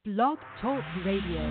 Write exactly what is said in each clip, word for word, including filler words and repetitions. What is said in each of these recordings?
Blog Talk Radio.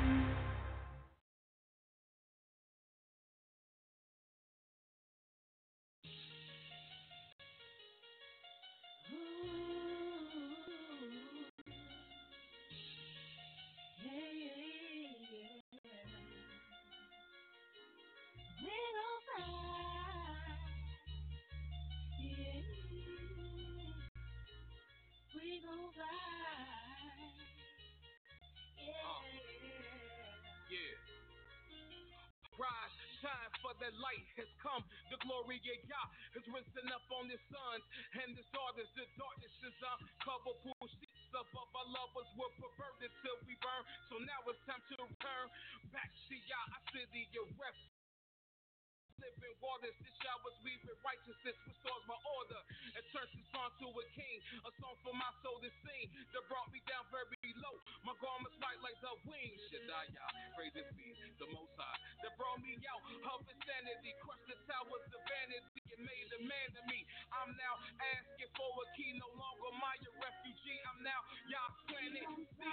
The light has come, the glory of Yah has risen up on his sons and his daughters. The darkness is uncovered, pull sheets up of our lovers were perverted till we burn. So now it's time to return back to Yah, our city of refuge. Living waters, the showers weaving righteousness restores my order and turns this song to a king, a song for my soul to sing that brought me down very low. My garments white like the wings. Shaddai, praises be the Most High that brought me out of insanity, crushed the towers of vanity and made a man of me. I'm now asking for a key, no longer my refugee. I'm now Yah's planet.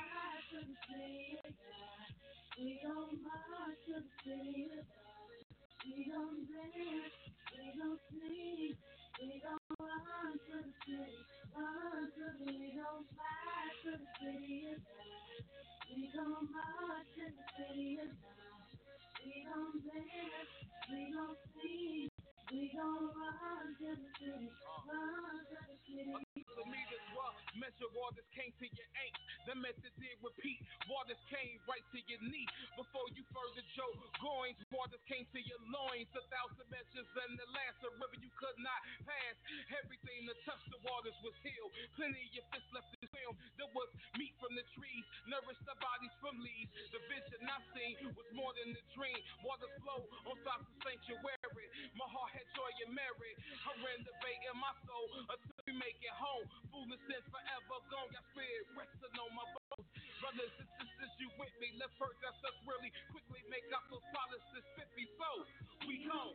We don't march to the city. We don't dance, we don't sing, we don't run to the city, run to the, we don't fly to the city of God. We don't march to the city of God. We don't dance, we don't sing, we don't run to the city, run to the city. The meters were measure waters came to your ankle. The method did repeat. Waters came right to your knee. Before you further Joe groins, waters came to your loins. A thousand measures and the last a river you could not pass. Everything that touched the waters was healed. Plenty of your fists left to swim. There was meat from the trees, nourished the bodies from leaves. The vision I seen was more than a dream. Waters flow on top of sanctuary. My heart had joy and merit. I renovating my soul until we make it home. Foolishness forever gone. Got spirit resting on my bones. Brothers and sisters, you with me? Let's first that's us really quickly make up those policies fifty. So we gone.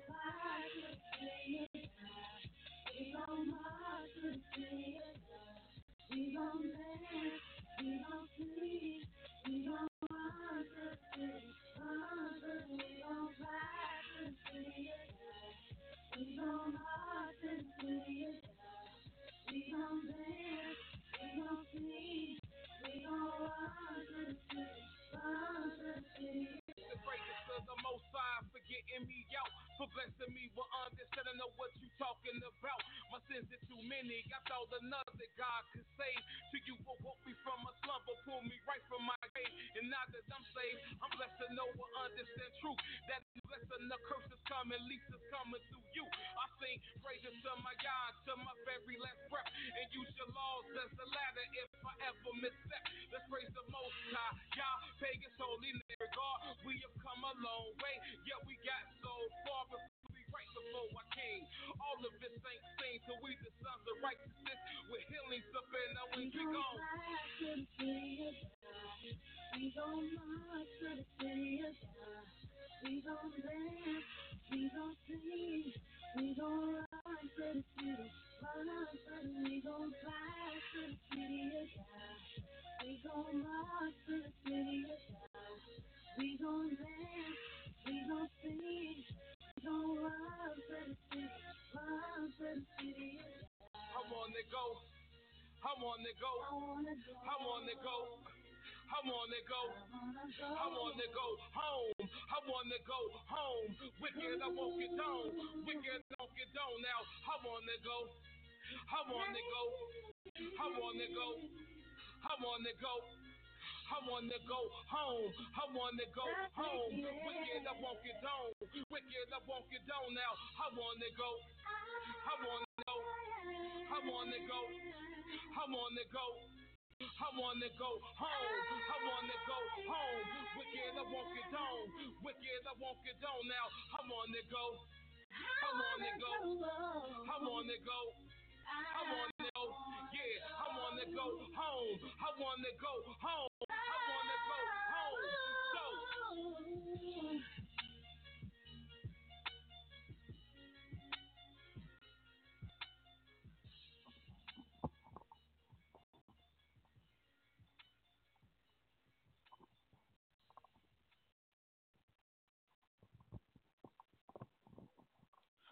We gon' march to the city of God. We gon' dance, we gon' sing, we gon' run to the city, run to the, we gon' fly to the city of God. We gon' march to the city of God. We gon' dance, we gon' sing, we gon' run to the city, run to the city. The praises to the Most High for getting me out, for blessing me with understanding of what you talking about. My sins are too many. I thought another God could save. To you will woke me from a slumber, pull me right from my grave. And now that I'm saved, I'm blessed to know and understand truth. That blessing the curse is coming, least is coming through you. I sing praises to my God, to my very last breath, and use your laws as a ladder if I ever misstep. Let's praise the Most High, Yah, pagans, holy name. God, we have come a long way, yet we got so far before we right before our King. All of this ain't seen till we the sons of righteousness with healings up in our wings. We gon' fly to the city of God. We gon' march to the city of God. We gon' dance, we gon' sing, we gon' run to the city, run to the, we gon' fly to the city of God. We gon' march to the city of God. We gon' dance, we gon' sing, we gon' run to the city, run to the city of God. I wanna go, I wanna go, I wanna go, I wanna go. I wanna go, I wanna go home, I wanna go home. Wicked, I won't get down, wicked, I won't get down now. I wanna go, I wanna go, I wanna go, I wanna go. I wanna go home, I wanna go home. Wicked, I won't get down, wicked, I won't get down now. I wanna go, I wanna go, I wanna go, I wanna go. I wanna go home, I wanna go home. Wicked, I won't get down, wicked, I won't get down now. I wanna go, I wanna go, I wanna go, I wanna go, yeah, I wanna go home, I wanna go home, I wanna go home. So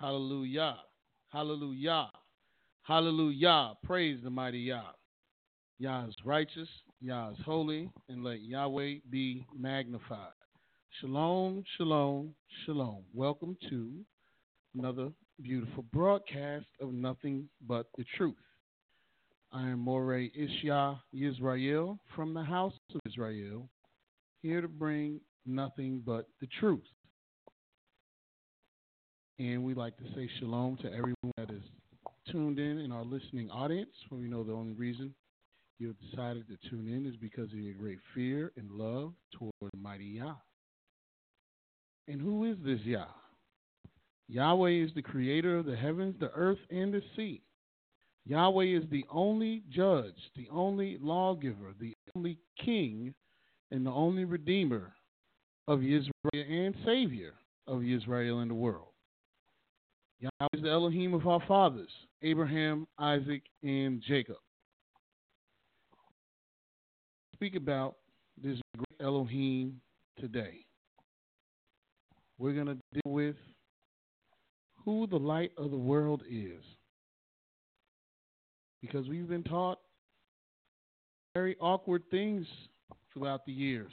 Hallelujah. Hallelujah. Hallelujah. Praise the mighty Yah. Yah is righteous, Yah is holy, and let Yahweh be magnified. Shalom, shalom, shalom. Welcome to another beautiful broadcast of Nothing But the Truth. I am Moreh Ishya Yisrael from the house of Israel, here to bring nothing but the truth. And we'd like to say shalom to everyone that is tuned in in our listening audience, for we know the only reason you have decided to tune in is because of your great fear and love toward the mighty Yah. And who is this Yah? Yahweh is the creator of the heavens, the earth, and the sea. Yahweh is the only judge, the only lawgiver, the only king, and the only redeemer of Israel and savior of Israel and the world. Yahweh is the Elohim of our fathers, Abraham, Isaac, and Jacob. Speak about this great Elohim today. We're going to deal with who the light of the world is. Because we've been taught very awkward things throughout the years.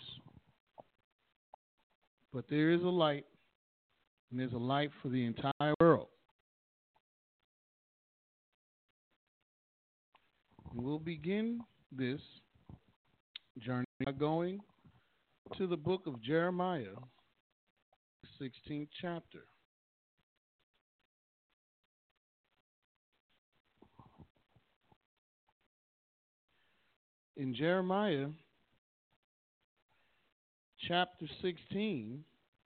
But there is a light, and there's a light for the entire world. And we'll begin this journey by going to the book of Jeremiah, sixteenth chapter. In Jeremiah chapter sixteen,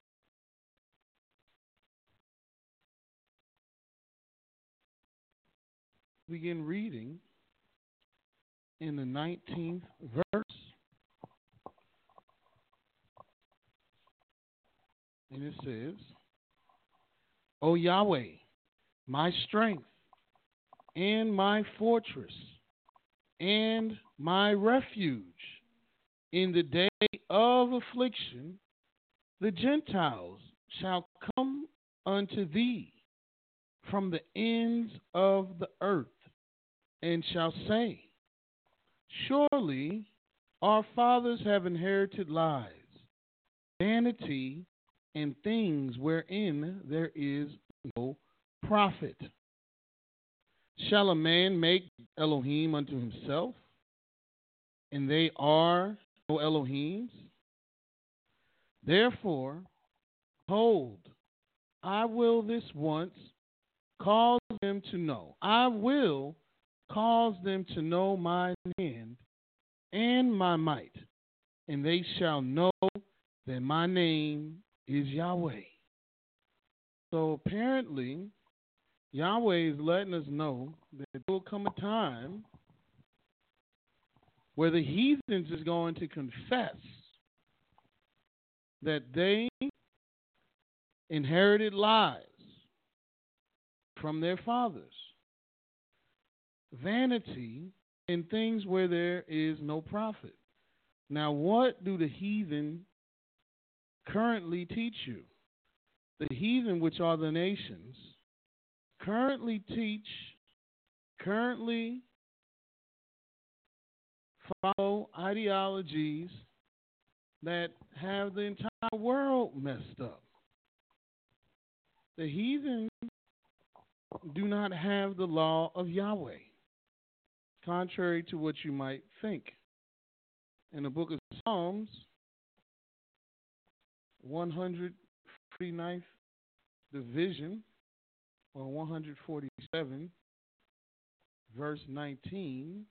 begin reading in the nineteenth verse. And it says, O Yahweh, my strength and my fortress and my refuge, in the day of affliction, the Gentiles shall come unto thee from the ends of the earth, and shall say, surely our fathers have inherited lies, vanity, and things wherein there is no profit. Shall a man make Elohim unto himself, and they are no Elohims? Therefore, behold, I will this once cause them to know. I will cause them to know my hand and my might, and they shall know that my name is Yahweh. So apparently, Yahweh is letting us know that there will come a time where the heathens is going to confess that they inherited lies from their fathers, vanity, and things where there is no profit. Now, what do the heathen currently teach you? The heathen, which are the nations, currently teach, currently follow ideologies that have the entire world messed up. The heathen do not have the law of Yahweh, contrary to what you might think. In the book of Psalms, one hundred forty-ninth division, or one hundred forty-seven, verse nineteen,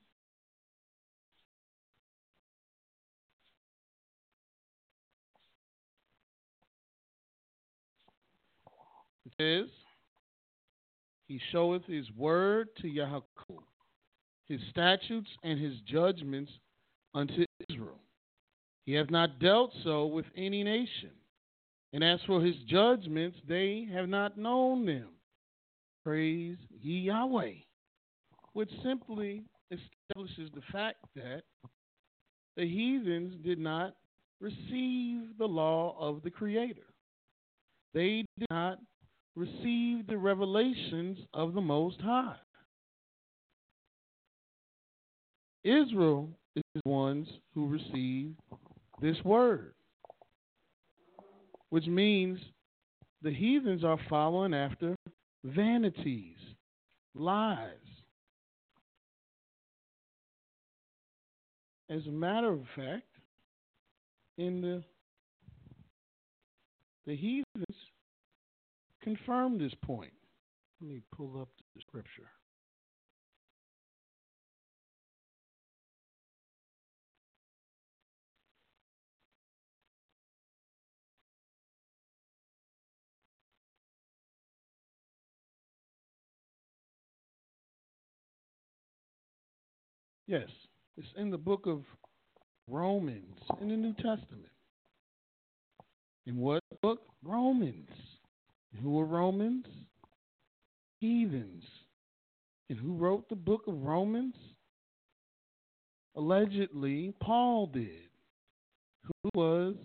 it says, he showeth his word to Yaakov, his statutes and his judgments unto Israel. He hath not dealt so with any nation. And as for his judgments, they have not known them. Praise ye Yahweh. Which simply establishes the fact that the heathens did not receive the law of the Creator. They did not received the revelations of the Most High. Israel is the ones who received this word, which means the heathens are following after vanities, lies. As a matter of fact, in the the heathens confirm this point. Let me pull up the scripture. Yes, it's in the book of Romans in the New Testament. In what book? Romans. Who are Romans? Heathens. And who wrote the book of Romans? Allegedly, Paul did, who was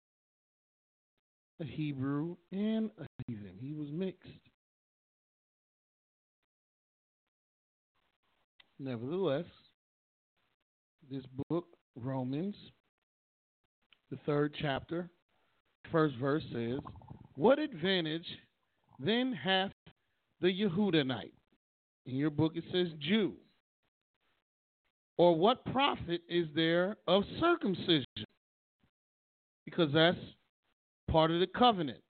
a Hebrew and a heathen. He was mixed. Nevertheless, this book, Romans, the third chapter, first verse says, "What advantage then hath the Yehudahite?" In your book it says Jew. "Or what profit is there of circumcision?" Because that's part of the covenant.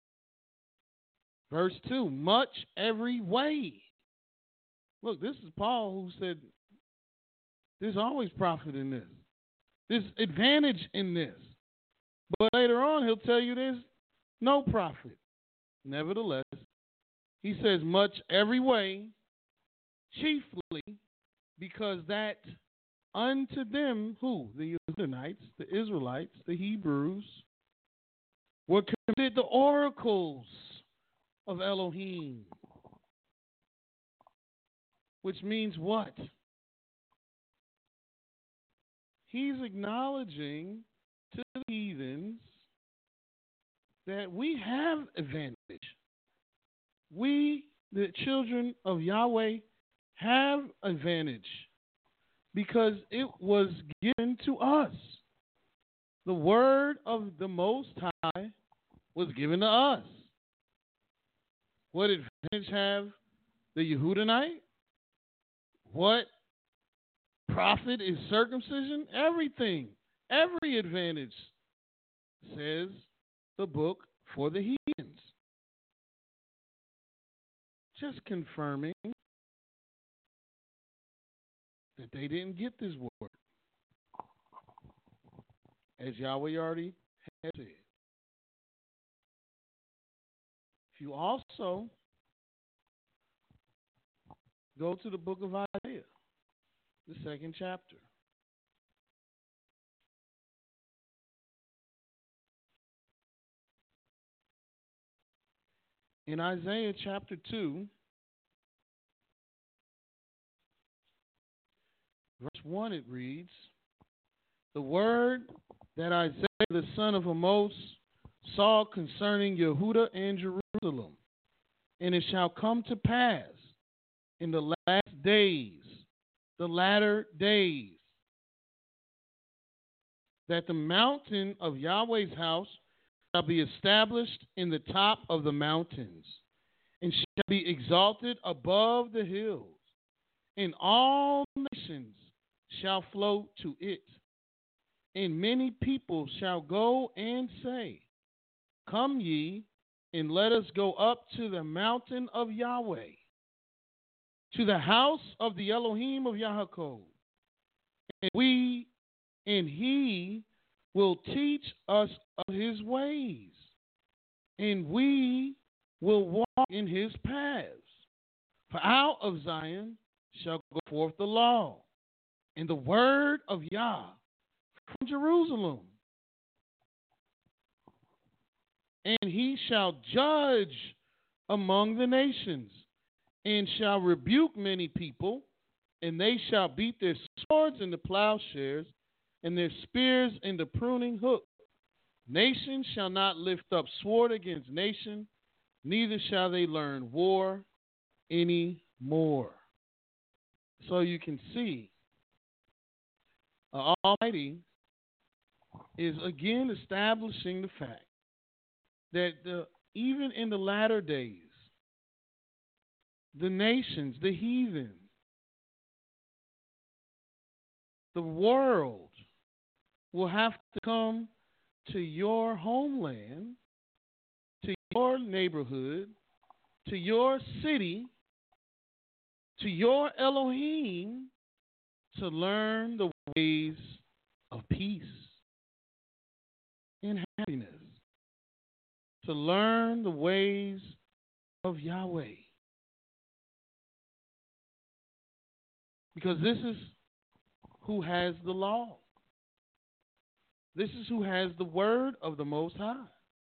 Verse two, "Much every way." Look, this is Paul who said there's always profit in this. There's advantage in this. But later on, he'll tell you there's no profit. Nevertheless, he says much every way, chiefly because that unto them, who? The Israelites, the Israelites, the Hebrews, were committed the oracles of Elohim. Which means what? He's acknowledging to the heathens that we have advantage. We, the children of Yahweh, have advantage because it was given to us. The word of the Most High was given to us. What advantage have the Yehudahite? What profit is circumcision? Everything. Every advantage, says the book for the heathens. Just confirming that they didn't get this word. As Yahweh already had said. If you also go to the book of Isaiah, the second chapter. In Isaiah chapter two, verse one, it reads, "The word that Isaiah the son of Amos saw concerning Yehudah and Jerusalem, and it shall come to pass in the last days, the latter days, that the mountain of Yahweh's house shall be established in the top of the mountains, and shall be exalted above the hills, and all nations shall flow to it. And many people shall go and say, Come ye, and let us go up to the mountain of Yahweh, to the house of the Elohim of Yaakov, and we and he will teach us of his ways, and we will walk in his paths. For out of Zion shall go forth the law, and the word of Yah from Jerusalem. And he shall judge among the nations, and shall rebuke many people, and they shall beat their swords into plowshares, and their spears into pruning hooks. Nation shall not lift up sword against nation, neither shall they learn war any more. So you can see, uh, Almighty is again establishing the fact that the, even in the latter days, the nations, the heathen, the world will have to come to your homeland, to your neighborhood, to your city, to your Elohim, to learn the ways of peace and happiness, to learn the ways of Yahweh. Because this is who has the law. This is who has the word of the Most High.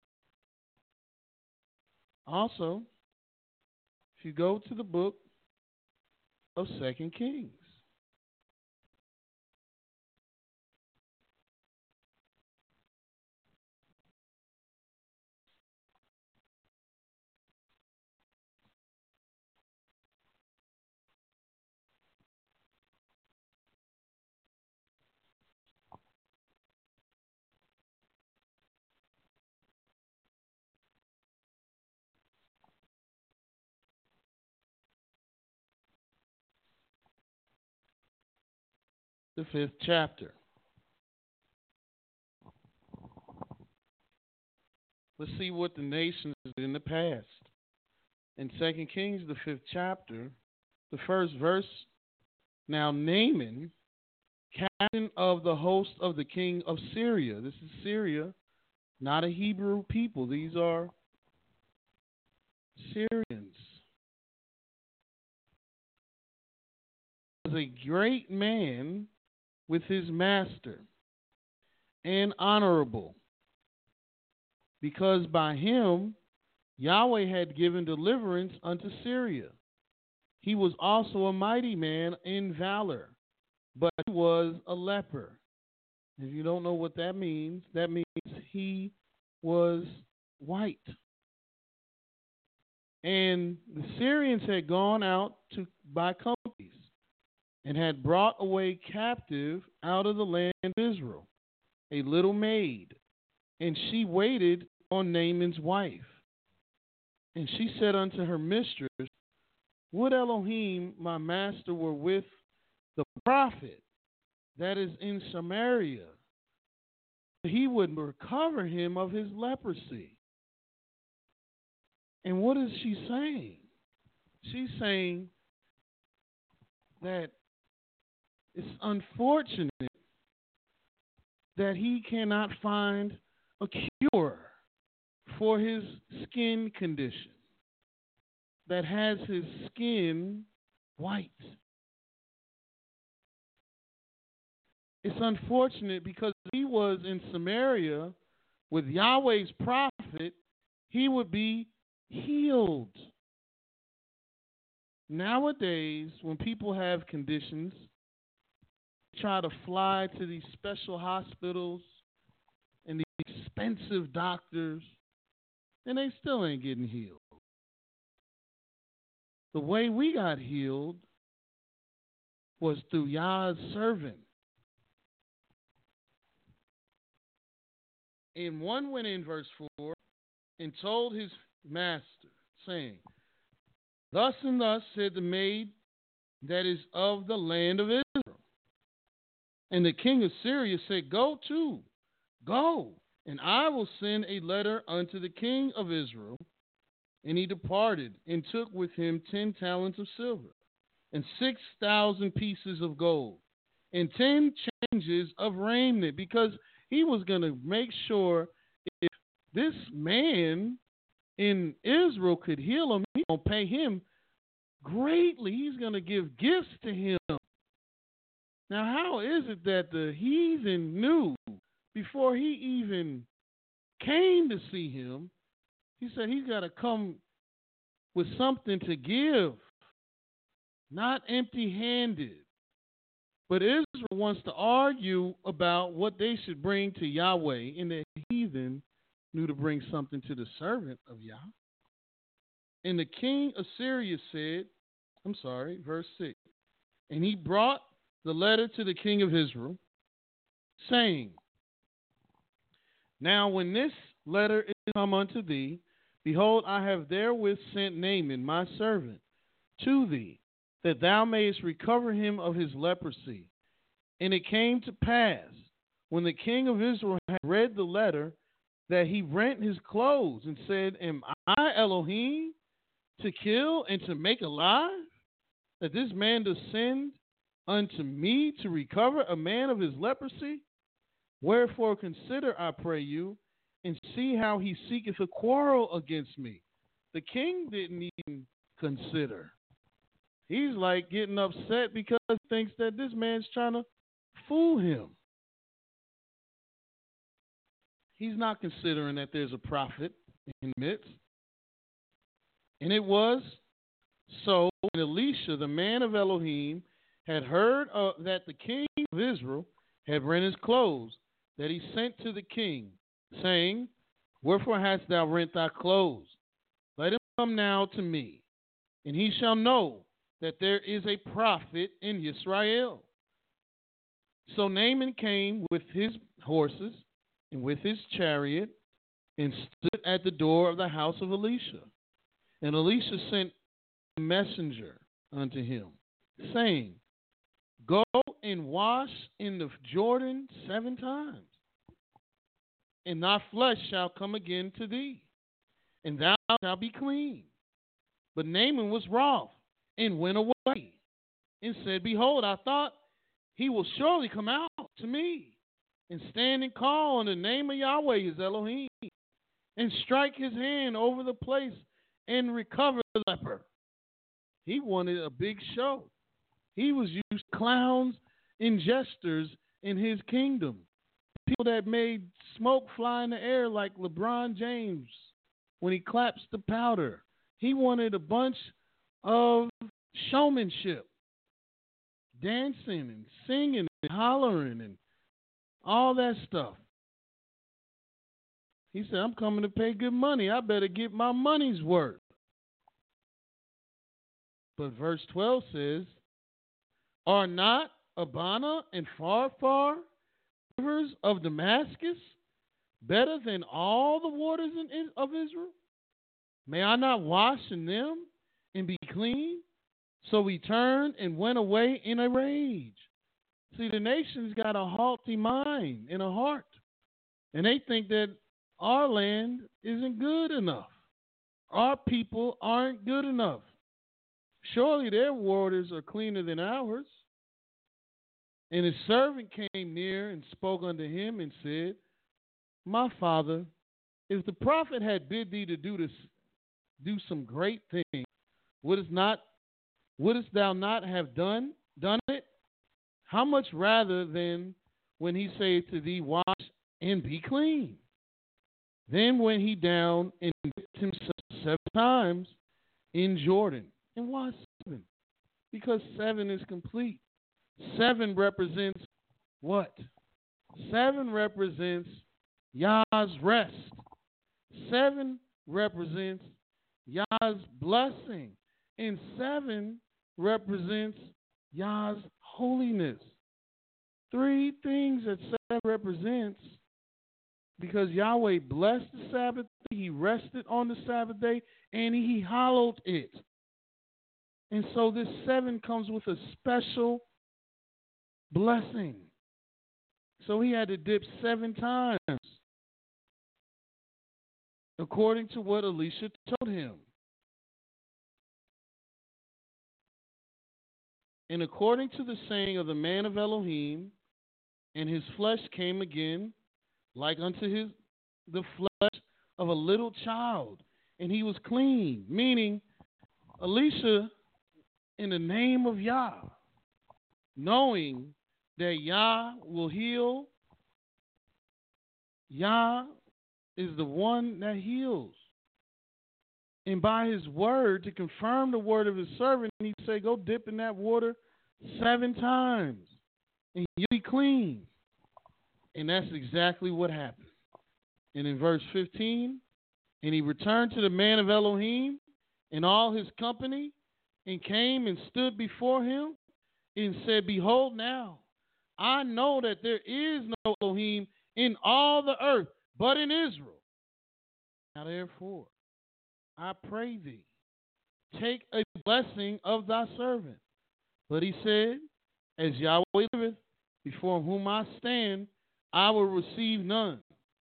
Also, if you go to the book of Second Kings, the fifth chapter. Let's see what the nations did in the past. In Second Kings, the fifth chapter, the first verse, now Naaman, captain of the host of the king of Syria. This is Syria, not a Hebrew people. These are Syrians. Was a great man with his master, and honorable, because by him Yahweh had given deliverance unto Syria. He was also a mighty man in valor, but he was a leper. If you don't know what that means, that means he was white. And the Syrians had gone out to by companies and had brought away captive out of the land of Israel a little maid, and she waited on Naaman's wife. And she said unto her mistress, would Elohim, my master, were with the prophet that is in Samaria, he would recover him of his leprosy. And what is she saying? She's saying that it's unfortunate that he cannot find a cure for his skin condition that has his skin white. It's unfortunate because if he was in Samaria with Yahweh's prophet, he would be healed. Nowadays, when people have conditions, try to fly to these special hospitals and these expensive doctors, and they still ain't getting healed. The way we got healed was through Yah's servant. And one went in, verse four, and told his master, saying, thus and thus said the maid that is of the land of Israel. And the king of Syria said, go to, go, and I will send a letter unto the king of Israel. And he departed and took with him ten talents of silver and six thousand pieces of gold and ten changes of raiment, because he was going to make sure if this man in Israel could heal him, he's going to pay him greatly. He's going to give gifts to him. Now, how is it that the heathen knew before he even came to see him? He said he's got to come with something to give, not empty-handed. But Israel wants to argue about what they should bring to Yahweh, and the heathen knew to bring something to the servant of Yah. And the king of Syria said, I'm sorry, verse six. And he brought the letter to the king of Israel, saying, Now when this letter is come unto thee, behold, I have therewith sent Naaman my servant to thee, that thou mayest recover him of his leprosy. And it came to pass, when the king of Israel had read the letter, that he rent his clothes and said, Am I Elohim to kill and to make alive? That this man descend unto me to recover a man of his leprosy? Wherefore consider, I pray you, and see how he seeketh a quarrel against me. The king didn't even consider. He's like getting upset because he thinks that this man's trying to fool him. He's not considering that there's a prophet in the midst. And it was so when Elisha, the man of Elohim, had heard uh, that the king of Israel had rent his clothes, that he sent to the king, saying, Wherefore hast thou rent thy clothes? Let him come now to me, and he shall know that there is a prophet in Israel. So Naaman came with his horses and with his chariot, and stood at the door of the house of Elisha. And Elisha sent a messenger unto him, saying, Go and wash in the Jordan seven times, and thy flesh shall come again to thee, and thou shalt be clean. But Naaman was wroth, and went away, and said, Behold, I thought he will surely come out to me, and stand and call on the name of Yahweh his Elohim, and strike his hand over the place, and recover the leper. He wanted a big show. He was used to clowns and jesters in his kingdom. People that made smoke fly in the air like LeBron James when he claps the powder. He wanted a bunch of showmanship, dancing and singing and hollering and all that stuff. He said, I'm coming to pay good money. I better get my money's worth. But verse twelve says, Are not Abana and Pharpar, rivers of Damascus, better than all the waters in, of Israel? May I not wash in them and be clean? So he turned and went away in a rage. See, the nation's got a haughty mind and a heart, and they think that our land isn't good enough. Our people aren't good enough. Surely their waters are cleaner than ours. And his servant came near and spoke unto him and said, My father, if the prophet had bid thee to do this, do some great thing, wouldst not, wouldst thou not have done done it? How much rather than when he saith to thee, Wash and be clean? Then went he down and dipped himself seven times in Jordan. And why seven? Because seven is complete. Seven represents what? Seven represents Yah's rest. Seven represents Yah's blessing. And seven represents Yah's holiness. Three things that seven represents, because Yahweh blessed the Sabbath, he rested on the Sabbath day, and he hallowed it. And so this seven comes with a special blessing. So he had to dip seven times, according to what Elisha told him. And according to the saying of the man of Elohim, and his flesh came again like unto his the flesh of a little child, and he was clean. Meaning, Elisha, in the name of Yah, knowing that Yah will heal, Yah is the one that heals. And by his word, to confirm the word of his servant, he said, Go dip in that water seven times, and you'll be clean. And that's exactly what happened. And in verse fifteen, and he returned to the man of Elohim, and all his company, and came and stood before him and said, Behold now, I know that there is no Elohim in all the earth, but in Israel. Now therefore, I pray thee, take a blessing of thy servant. But he said, As Yahweh liveth, before whom I stand, I will receive none.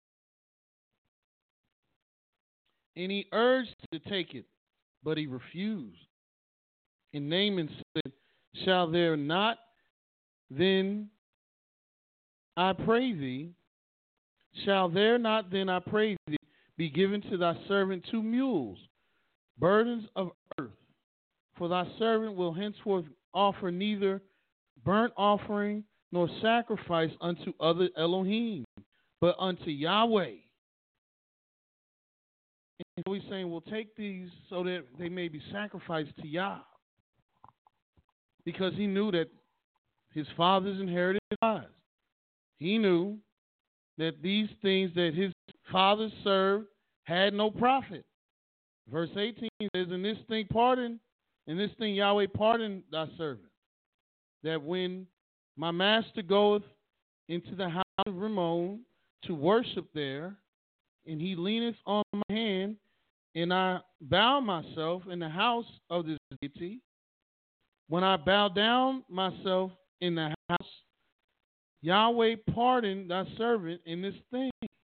And he urged to take it, but he refused. And Naaman said, Shall there not then, I pray thee, shall there not then, I pray thee, be given to thy servant two mules, burdens of earth? For thy servant will henceforth offer neither burnt offering nor sacrifice unto other Elohim, but unto Yahweh. And so he's saying, We'll take these so that they may be sacrificed to Yah. Because he knew that his fathers inherited lives. He knew that these things that his fathers served had no profit. Verse eighteen says, And this thing pardon, and this thing Yahweh pardon thy servant, that when my master goeth into the house of Rimmon to worship there, and he leaneth on my hand, and I bow myself in the house of this deity, when I bow down myself in the house, Yahweh pardon thy servant in this thing.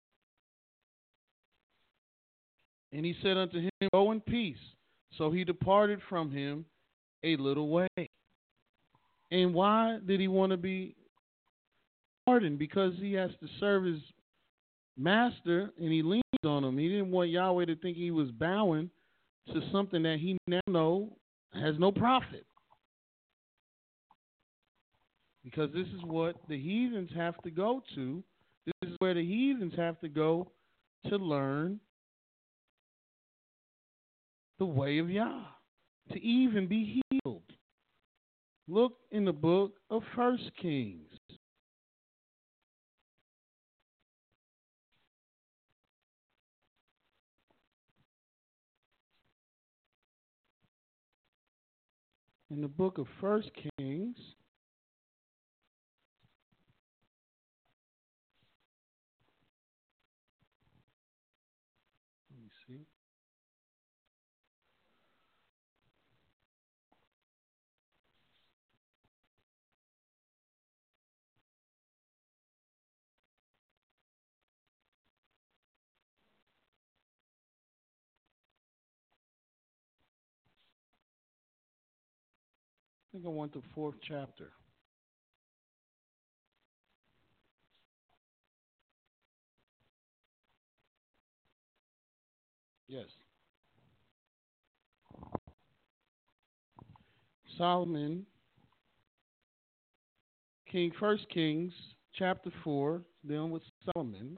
And he said unto him, Go in peace. So he departed from him a little way. And why did he want to be pardoned? Because he has to serve his master, and he leans on him. He didn't want Yahweh to think he was bowing to something that he now know has no profit. Because this is what the heathens have to go to. This is where the heathens have to go to learn the way of Yah, to even be healed. Look in the book of First Kings. In the book of First Kings, let me see. I think I want the fourth chapter. Yes. Solomon, King, First Kings, chapter four, dealing with Solomon.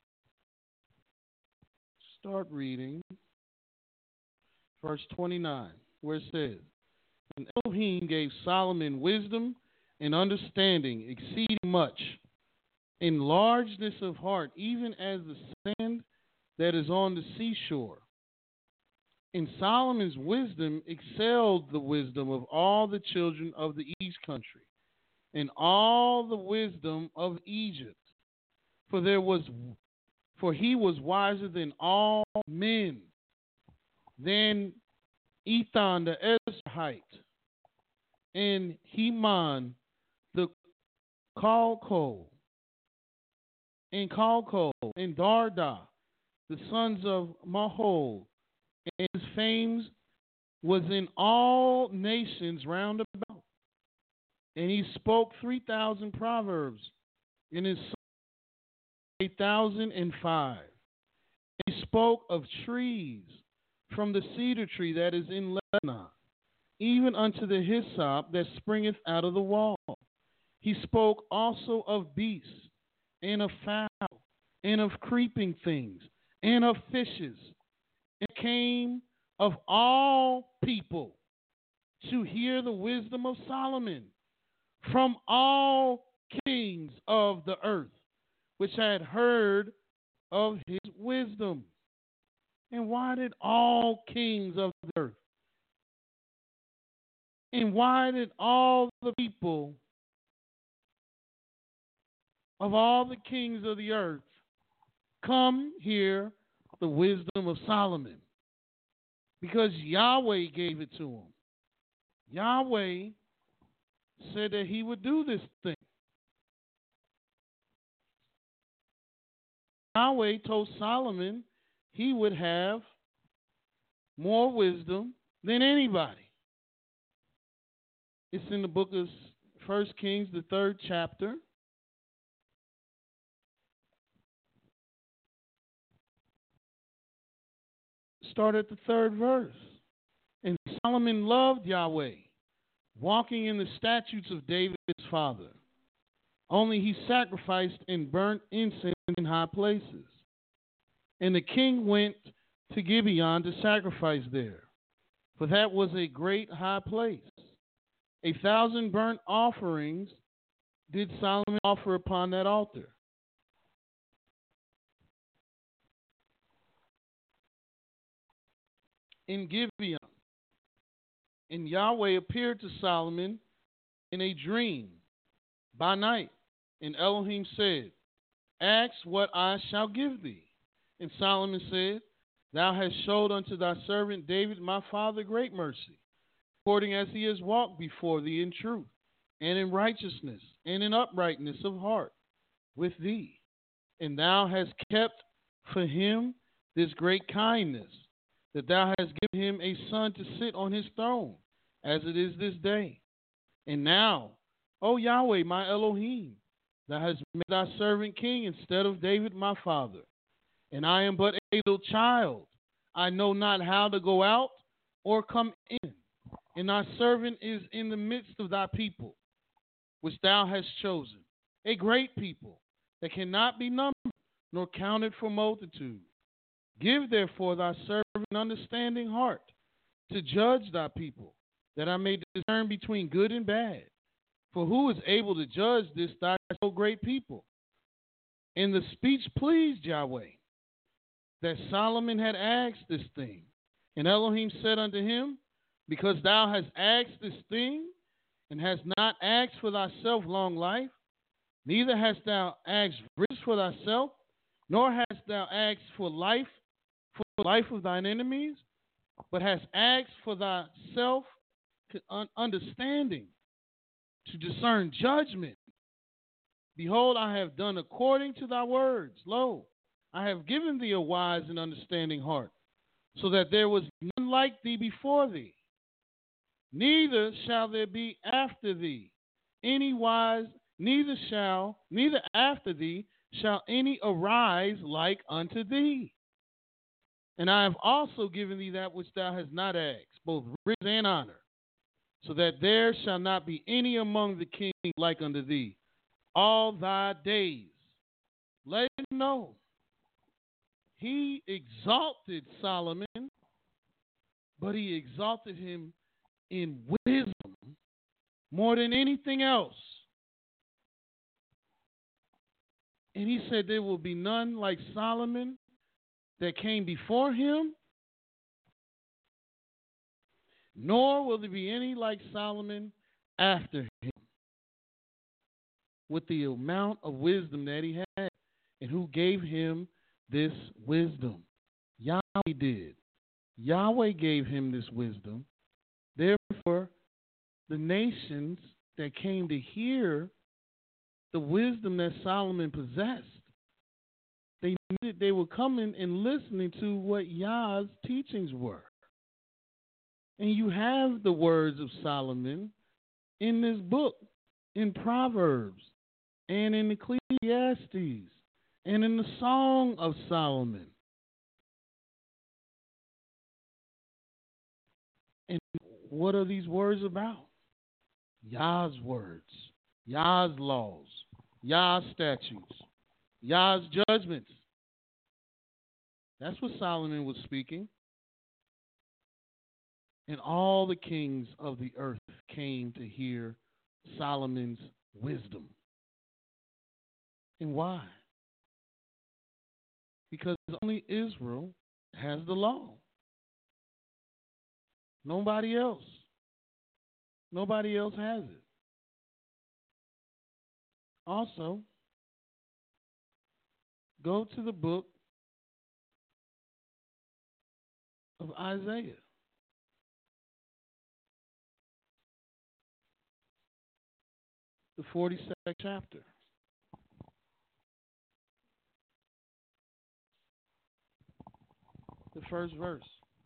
Start reading verse twenty-nine, where it says, And Elohim gave Solomon wisdom and understanding exceeding much, in largeness of heart, even as the sand that is on the seashore. And Solomon's wisdom excelled the wisdom of all the children of the east country, and all the wisdom of Egypt. For there was, for he was wiser than all men, than Ethan the Ezrahite, and Heman the Calcol, and Calcol, and Darda, the sons of Mahol, and his fame was in all nations round about. And he spoke three thousand proverbs, and his sons eight thousand and five. He spoke of trees, from the cedar tree that is in Lebanon, even unto the hyssop that springeth out of the wall. He spoke also of beasts, and of fowl, and of creeping things, and of fishes. It came of all people to hear the wisdom of Solomon from all kings of the earth, which had heard of his wisdom. And why did all kings of the earth, and why did all the people of all the kings of the earth come hear the wisdom of Solomon? Because Yahweh gave it to him. Yahweh said that he would do this thing. Yahweh told Solomon he would have more wisdom than anybody. It's in the book of First Kings, the third chapter. Start at the third verse. And Solomon loved Yahweh, walking in the statutes of David his father. Only he sacrificed and burnt incense in high places. And the king went to Gibeon to sacrifice there, for that was a great high place. A thousand burnt offerings did Solomon offer upon that altar. In Gibeon. And Yahweh appeared to Solomon in a dream by night. And Elohim said, ask what I shall give thee. And Solomon said, thou hast showed unto thy servant David my father great mercy, according as he has walked before thee in truth, and in righteousness, and in uprightness of heart with thee. And thou hast kept for him this great kindness, that thou hast given him a son to sit on his throne, as it is this day. And now, O Yahweh, my Elohim, thou hast made thy servant king instead of David my father. And I am but a little child. I know not how to go out or come in. And thy servant is in the midst of thy people, which thou hast chosen, a great people that cannot be numbered nor counted for multitude. Give therefore thy servant an understanding heart to judge thy people, that I may discern between good and bad. For who is able to judge this thy so great people? And the speech pleased Yahweh, that Solomon had asked this thing. And Elohim said unto him, because thou hast asked this thing, and hast not asked for thyself long life, neither hast thou asked riches for thyself, nor hast thou asked for life, for the life of thine enemies, but hast asked for thyself understanding, to discern judgment. Behold, I have done according to thy words. Lo, I have given thee a wise and understanding heart, so that there was none like thee before thee, neither shall there be after thee any wise, neither shall, neither after thee shall any arise like unto thee. And I have also given thee that which thou hast not asked, both riches and honor, so that there shall not be any among the kings like unto thee all thy days. Let him know. He exalted Solomon, but he exalted him in wisdom more than anything else. And he said there will be none like Solomon that came before him, nor will there be any like Solomon after him, with the amount of wisdom that he had. And who gave him this wisdom? Yahweh did. Yahweh gave him this wisdom. Therefore, the nations that came to hear the wisdom that Solomon possessed, they knew that they were coming and listening to what Yah's teachings were. And you have the words of Solomon in this book, in Proverbs, and in Ecclesiastes, and in the Song of Solomon. And what are these words about? Yah's words, Yah's laws, Yah's statutes, Yah's judgments. That's what Solomon was speaking. And all the kings of the earth came to hear Solomon's wisdom. And why? Because only Israel has the law. Nobody else. Nobody else has it. Also, go to the book of Isaiah. The forty-second chapter. The first verse.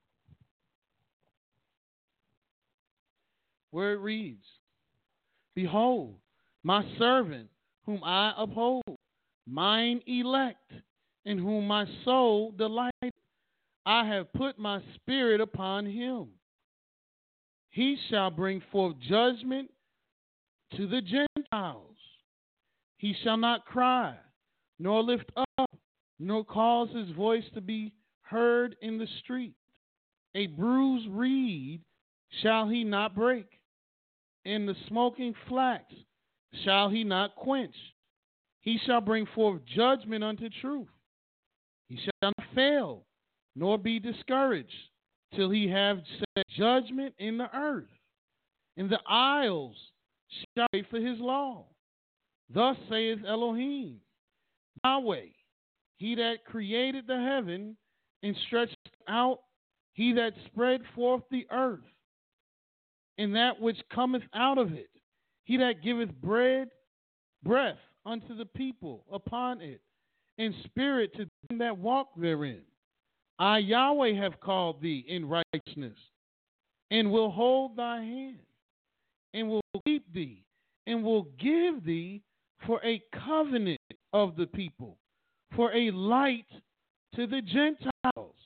Where it reads, "Behold, my servant whom I uphold, mine elect, in whom my soul delighted. I have put my spirit upon him. He shall bring forth judgment to the Gentiles. He shall not cry, nor lift up, nor cause his voice to be heard in the street. A bruised reed shall he not break, and the smoking flax shall he not quench. He shall bring forth judgment unto truth. He shall not fail, nor be discouraged, till he have set judgment in the earth. And the isles shall wait for his law. Thus saith Elohim, Yahweh, he that created the heaven and stretched out, he that spread forth the earth, and that which cometh out of it, he that giveth bread, breath unto the people upon it, and spirit to them that walk therein. I, Yahweh, have called thee in righteousness, and will hold thy hand, and will keep thee, and will give thee for a covenant of the people, for a light to the Gentiles."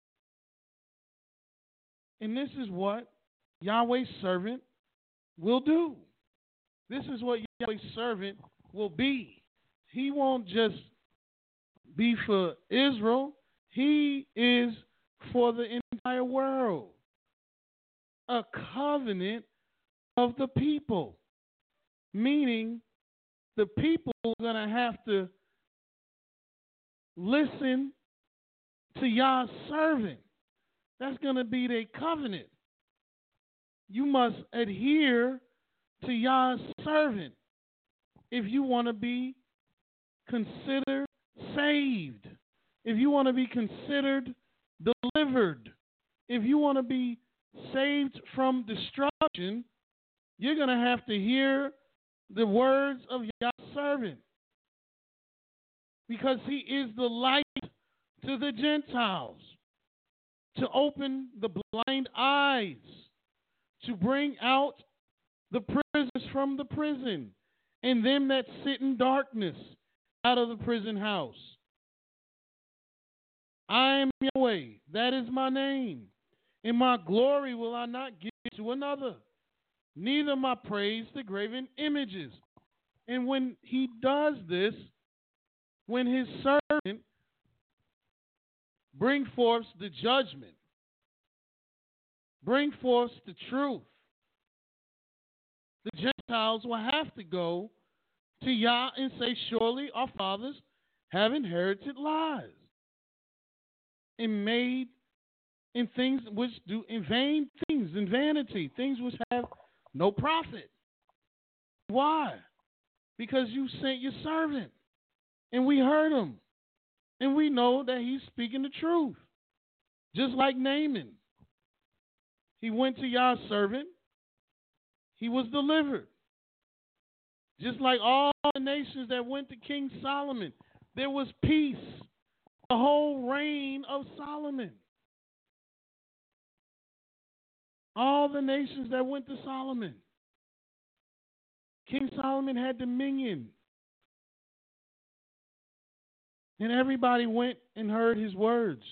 And this is what Yahweh's servant will do. This is what Yahweh's servant will be. He won't just be for Israel. He is for the entire world. A covenant of the people. Meaning the people are going to have to listen to Yah's servant. That's going to be their covenant. You must adhere to Yah's servant if you want to be considered saved, if you want to be considered delivered, if you want to be saved from destruction, you're going to have to hear the words of Yah's servant, because he is the light to the Gentiles, to open the blind eyes, to bring out the prisoners from the prison, and them that sit in darkness out of the prison house. I am Yahweh, that is my name, and my glory will I not give to another, neither my praise to graven images. And when he does this, when his servant bring forth the judgment, bring forth the truth, the Gentiles will have to go to Yah and say, surely our fathers have inherited lies and made in things which do in vain things, in vanity, things which have no profit. Why? Because you sent your servant, and we heard him, and we know that he's speaking the truth. Just like Naaman. He went to Yah's servant, he was delivered. Just like all the nations that went to King Solomon, there was peace the whole reign of Solomon. All the nations that went to Solomon, King Solomon had dominion. And everybody went and heard his words.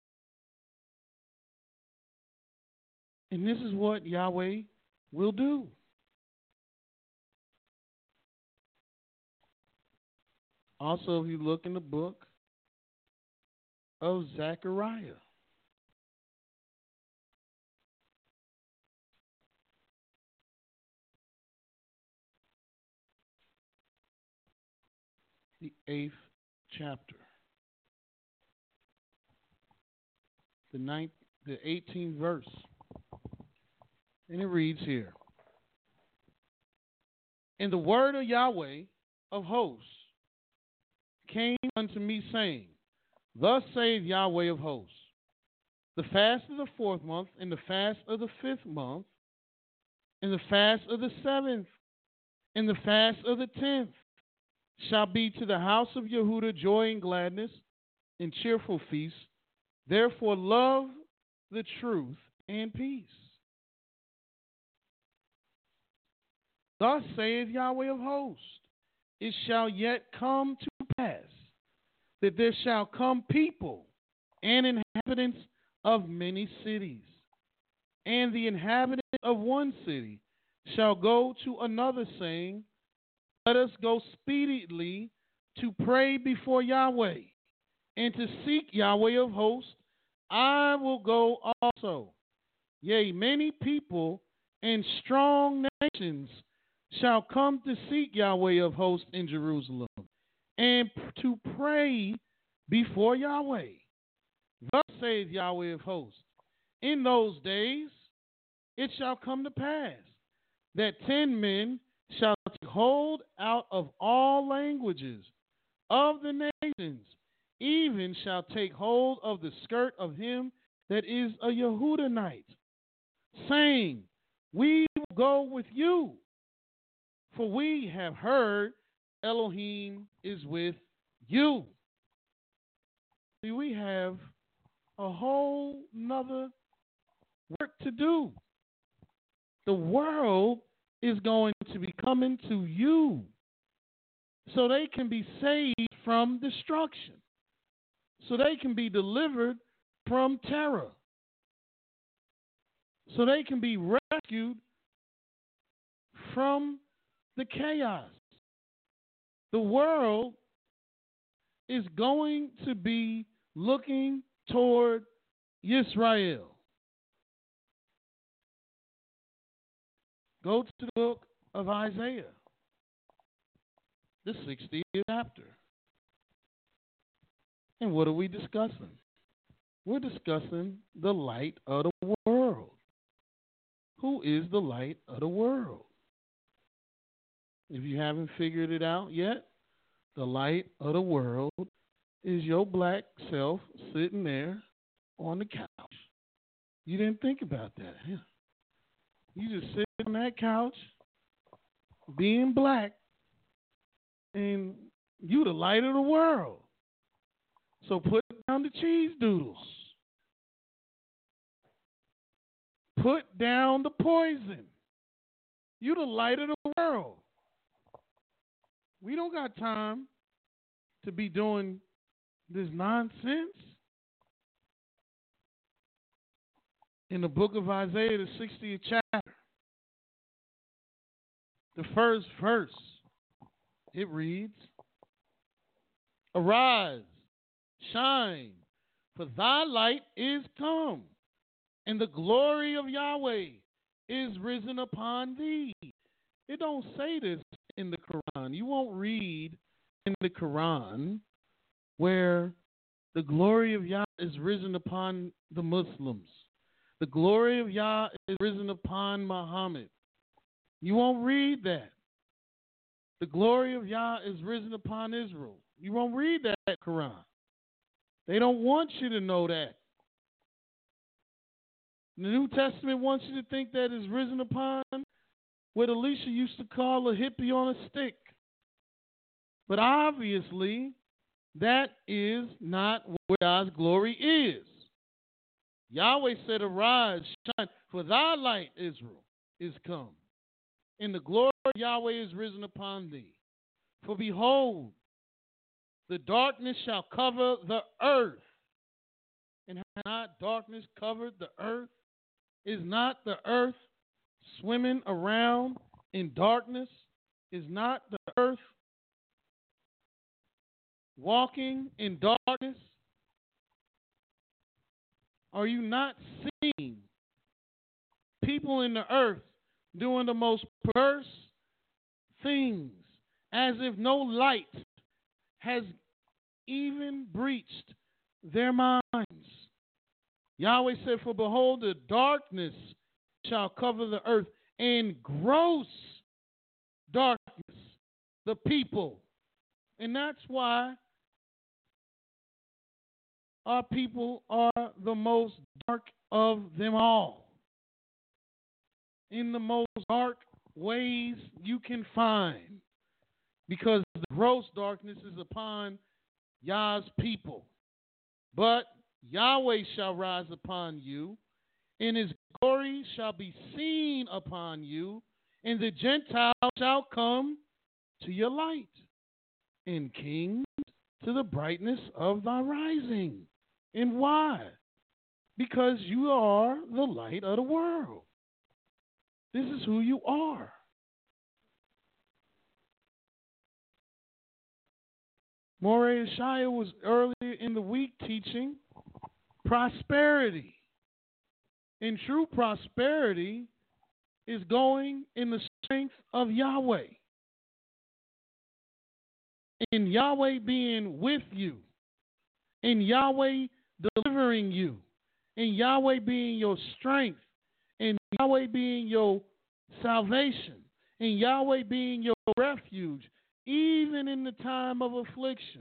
And this is what Yahweh will do. Also, if you look in the book of Zechariah, the eighth chapter. the ninth, the eighteenth verse. And it reads here. And the word of Yahweh of hosts came unto me, saying, Thus saith Yahweh of hosts, the fast of the fourth month, and the fast of the fifth month, and the fast of the seventh, and the fast of the tenth, shall be to the house of Yehuda joy and gladness, and cheerful feasts. Therefore love the truth and peace. Thus saith Yahweh of hosts, it shall yet come to pass that there shall come people and inhabitants of many cities, and the inhabitant of one city shall go to another, saying, Let us go speedily to pray before Yahweh, and to seek Yahweh of hosts. I will go also. Yea, many people and strong nations shall come to seek Yahweh of hosts in Jerusalem, and to pray before Yahweh. Thus saith Yahweh of hosts, in those days it shall come to pass that ten men shall take hold out of all languages of the nations, even shall take hold of the skirt of him that is a Yehudahite, saying, We will go with you, for we have heard Elohim is with you. See, we have a whole nother work to do. The world is going to be coming to you so they can be saved from destruction, so they can be delivered from terror, so they can be rescued from the chaos. The world is going to be looking toward Israel. Go to the book of Isaiah, the sixtieth chapter. And what are we discussing? We're discussing the light of the world. Who is the light of the world? If you haven't figured it out yet, the light of the world is your black self sitting there on the couch. You didn't think about that, huh? You just sit on that couch, being black, and you the light of the world. So put down the cheese doodles. Put down the poison. You the light of the world. We don't got time to be doing this nonsense. In the book of Isaiah, the sixtieth chapter, the first verse, it reads, Arise, shine, for thy light is come, and the glory of Yahweh is risen upon thee. It don't say this in the Quran. You won't read in the Quran where the glory of Yah is risen upon the Muslims. The glory of Yah is risen upon Muhammad. You won't read that. The glory of Yah is risen upon Israel. You won't read that in the Quran. They don't want you to know that. The New Testament wants you to think that is risen upon what Alicia used to call a hippie on a stick. But obviously, that is not where God's glory is. Yahweh said, Arise, shine, for thy light, Israel, is come, and the glory of Yahweh is risen upon thee. For behold, the darkness shall cover the earth. And has not darkness covered the earth? Is not the earth swimming around in darkness? Is not the earth walking in darkness? Are you not seeing people in the earth doing the most perverse things as if no light has even breached their minds? Yahweh said, for behold, the darkness shall cover the earth, and gross darkness the people. And that's why our people are the most dark of them all. In the most dark ways you can find. Because the gross darkness is upon Yah's people. But Yahweh shall rise upon you, and his glory shall be seen upon you, and the Gentiles shall come to your light, and kings to the brightness of thy rising. And why? Because you are the light of the world. This is who you are. Moreh Shia was earlier in the week teaching prosperity. And true prosperity is going in the strength of Yahweh. And Yahweh being with you. And Yahweh delivering you. And Yahweh being your strength. And Yahweh being your salvation. And Yahweh being your refuge. Even in the time of affliction.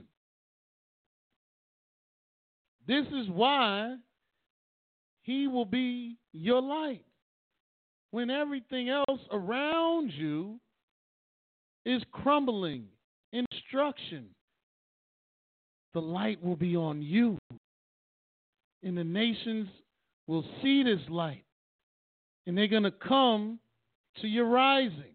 This is why he will be your light. When everything else around you is crumbling in destruction, the light will be on you. And the nations will see this light. And they're going to come to your rising.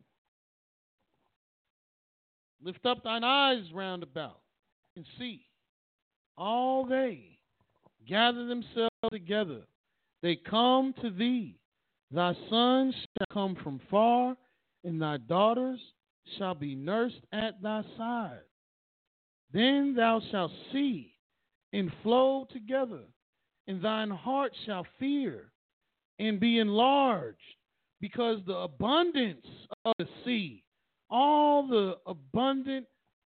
Lift up thine eyes round about and see. All they gather themselves together. They come to thee. Thy sons shall come from far, and thy daughters shall be nursed at thy side. Then thou shalt see and flow together, and thine heart shall fear and be enlarged, because the abundance of the sea, all the abundant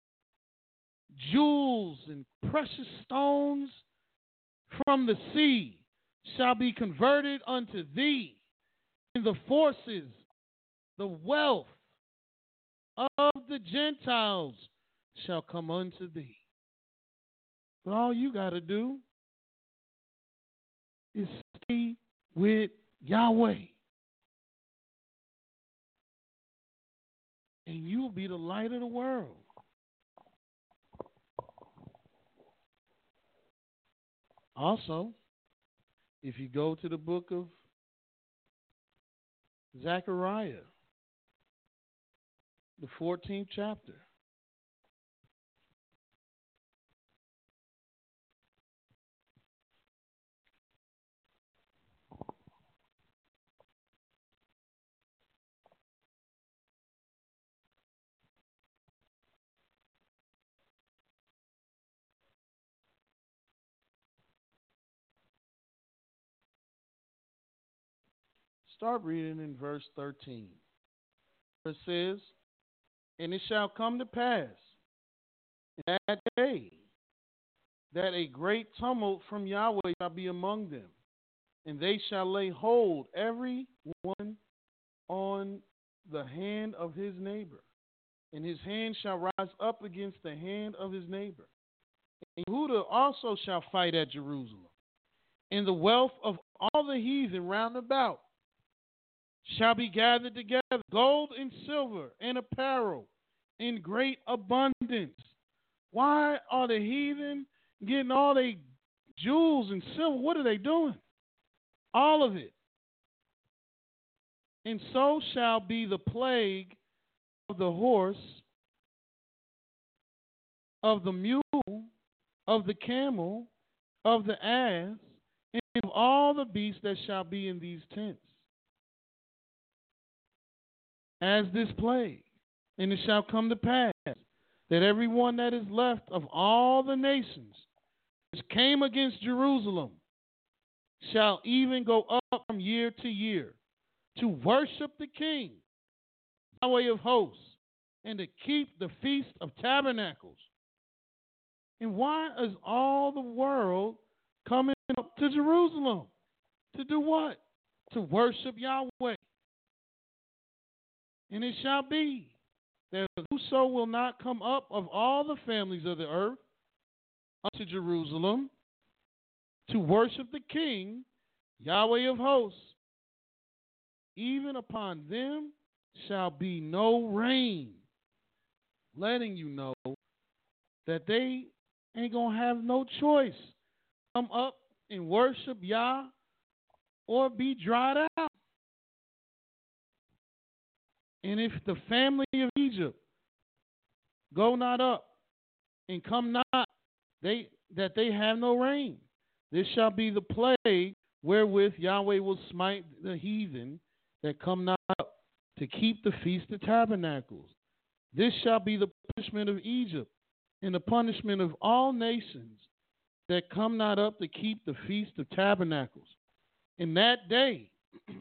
jewels and precious stones from the sea shall be converted unto thee, and the forces, the wealth of the Gentiles shall come unto thee. But all you got to do is stay with Yahweh. And you will be the light of the world. Also, if you go to the book of Zechariah, the fourteenth chapter, start reading in verse thirteen. It says, and it shall come to pass in that day that a great tumult from Yahweh shall be among them, and they shall lay hold every one on the hand of his neighbor, and his hand shall rise up against the hand of his neighbor. And Yehudah also shall fight at Jerusalem, and the wealth of all the heathen round about shall be gathered together, gold and silver and apparel in great abundance. Why are the heathen getting all their jewels and silver? What are they doing? All of it. And so shall be the plague of the horse, of the mule, of the camel, of the ass, and of all the beasts that shall be in these tents. As this plague, and it shall come to pass that every one that is left of all the nations which came against Jerusalem shall even go up from year to year to worship the King, Yahweh of hosts, and to keep the Feast of Tabernacles. And why is all the world coming up to Jerusalem? To do what? To worship Yahweh. And it shall be that whoso will not come up of all the families of the earth unto Jerusalem to worship the King, Yahweh of hosts, even upon them shall be no rain. Letting you know that they ain't going to have no choice. Come up and worship Yah or be dried out. And if the family of Egypt go not up and come not, they that they have no rain. This shall be the plague wherewith Yahweh will smite the heathen that come not up to keep the feast of tabernacles. This shall be the punishment of Egypt and the punishment of all nations that come not up to keep the feast of tabernacles. In that day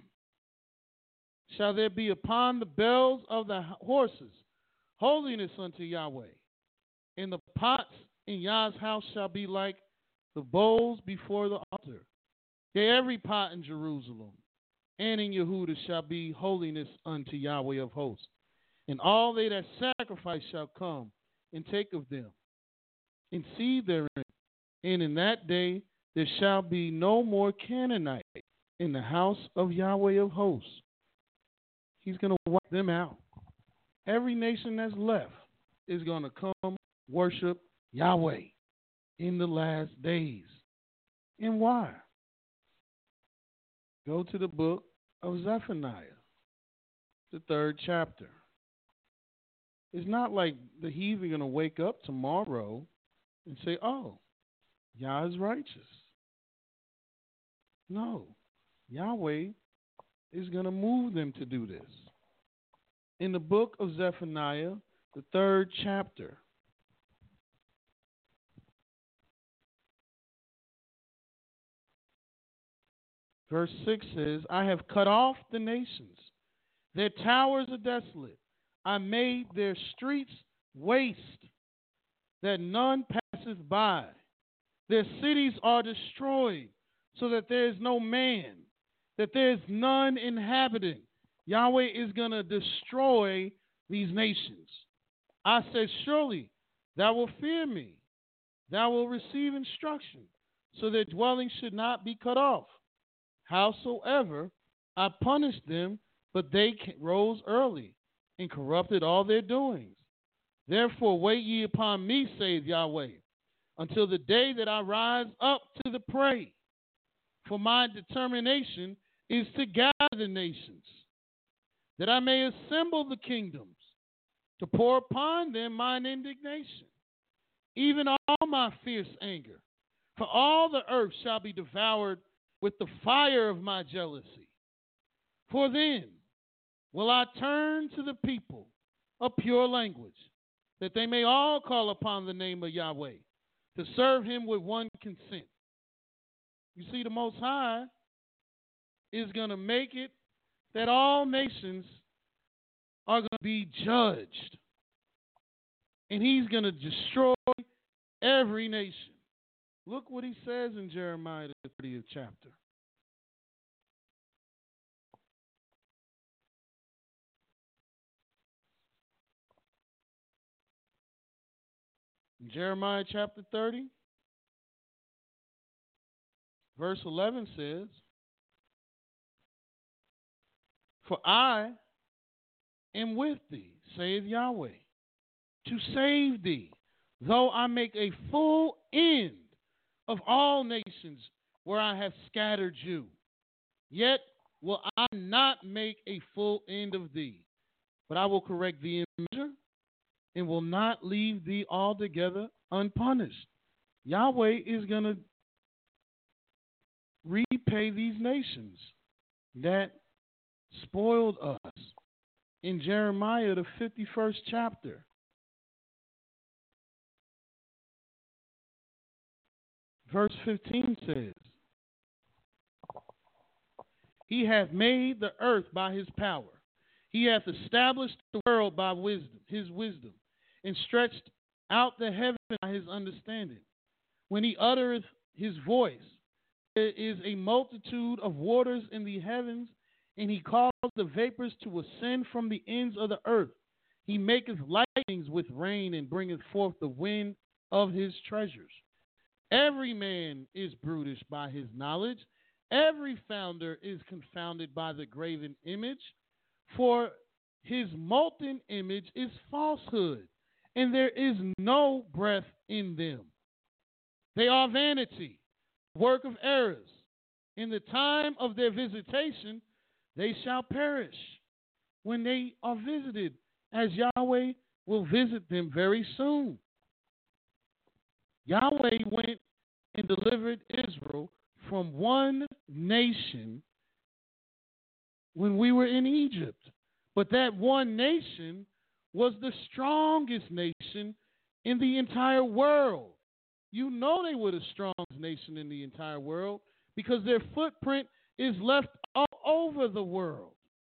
shall there be upon the bells of the horses holiness unto Yahweh, and the pots in Yah's house shall be like the bowls before the altar. Yea, every pot in Jerusalem and in Yehuda shall be holiness unto Yahweh of hosts. And all they that sacrifice shall come and take of them, and seed therein. And in that day there shall be no more Canaanite in the house of Yahweh of hosts. He's going to wipe them out. Every nation that's left is going to come worship Yahweh in the last days. And why? Go to the book of Zephaniah, the third chapter. It's not like the heathen are going to wake up tomorrow and say, oh, Yah is righteous. No. Yahweh is going to move them to do this. In the book of Zephaniah, the third chapter, verse six says, I have cut off the nations. Their towers are desolate. I made their streets waste, that none passeth by. Their cities are destroyed, so that there is no man, that there is none inhabiting. Yahweh is going to destroy these nations. I said, surely thou wilt fear me. Thou wilt receive instruction, so that dwellings should not be cut off. Howsoever I punished them, but they rose early and corrupted all their doings. Therefore wait ye upon me, saith Yahweh, until the day that I rise up to the prey. For my determination is to gather the nations, that I may assemble the kingdoms, to pour upon them mine indignation, even all my fierce anger. For all the earth shall be devoured with the fire of my jealousy. For then will I turn to the people a pure language, that they may all call upon the name of Yahweh, to serve him with one consent. You see, the Most High is going to make it that all nations are going to be judged. And he's going to destroy every nation. Look what he says in Jeremiah, the thirtieth chapter. In Jeremiah chapter thirty, verse eleven says, for I am with thee, saith Yahweh, to save thee, though I make a full end of all nations where I have scattered you. Yet will I not make a full end of thee, but I will correct thee in measure, and will not leave thee altogether unpunished. Yahweh is going to repay these nations that spoiled us. In Jeremiah, the fifty-first chapter, verse fifteen says, he hath made the earth by his power. He hath established the world by wisdom, his wisdom, and stretched out the heaven by his understanding. When he uttereth his voice, there is a multitude of waters in the heavens, and he caused the vapors to ascend from the ends of the earth. He maketh lightnings with rain, and bringeth forth the wind of his treasures. Every man is brutish by his knowledge. Every founder is confounded by the graven image. For his molten image is falsehood, and there is no breath in them. They are vanity, work of errors. In the time of their visitation, they shall perish. When they are visited, as Yahweh will visit them very soon. Yahweh went and delivered Israel from one nation when we were in Egypt. But that one nation was the strongest nation in the entire world. You know they were the strongest nation in the entire world because their footprint is left all over the world.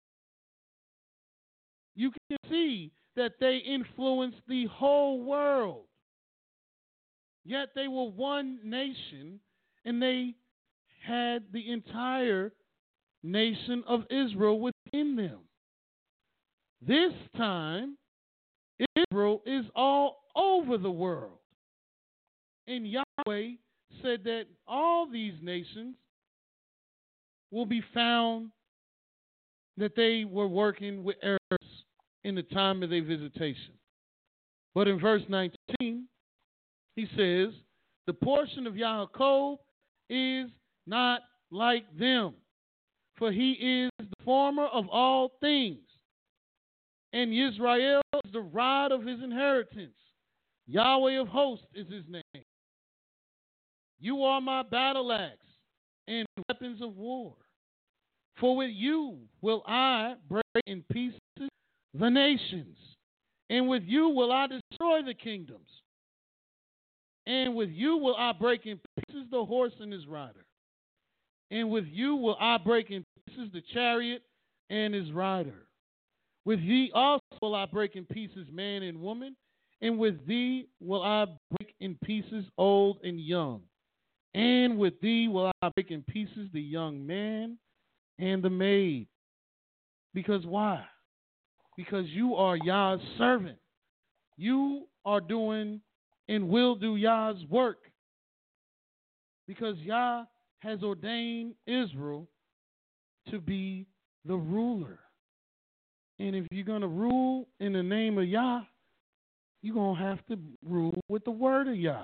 You can see that they influenced the whole world. Yet they were one nation, and they had the entire nation of Israel within them. This time, Israel is all over the world. And Yahweh said that all these nations will be found that they were working with errors in the time of their visitation. But in verse nineteen, he says, the portion of Yaakov is not like them, for he is the former of all things, and Israel is the rod of his inheritance. Yahweh of hosts is his name. You are my battle axe and weapons of war. For with you will I break in pieces the nations, and with you will I destroy the kingdoms. And with you will I break in pieces the horse and his rider. And with you will I break in pieces the chariot and his rider. With thee also will I break in pieces man and woman. And with thee will I break in pieces old and young. And with thee will I break in pieces the young man and the maid. Because why? Because you are Yah's servant. You are doing and will do Yah's work. Because Yah has ordained Israel to be the ruler. And if you're going to rule in the name of Yah, you're going to have to rule with the word of Yah.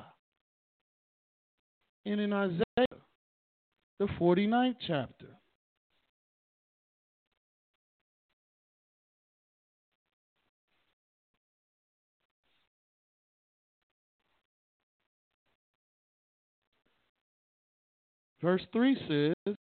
And in Isaiah, the forty-ninth chapter, verse three says,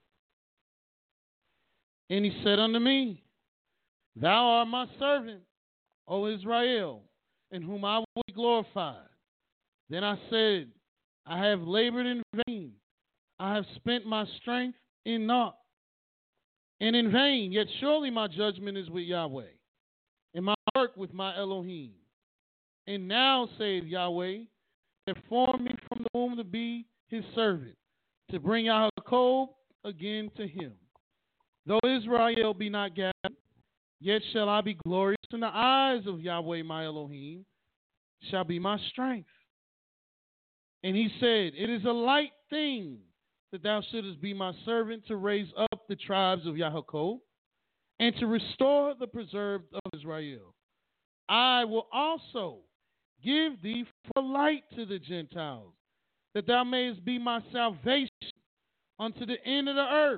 and he said unto me, thou art my servant, O Israel, in whom I will be glorified. Then I said, I have labored in vain. I have spent my strength in naught and in vain. Yet surely my judgment is with Yahweh, and my work with my Elohim. And now, saith Yahweh, that formed me from the womb to be his servant, to bring Yaakov again to him. Though Israel be not gathered, yet shall I be glorious in the eyes of Yahweh my Elohim, shall be my strength. And he said, it is a light thing that thou shouldest be my servant to raise up the tribes of Yaakov and to restore the preserved of Israel. I will also give thee for light to the Gentiles, that thou mayest be my salvation unto the end of the earth.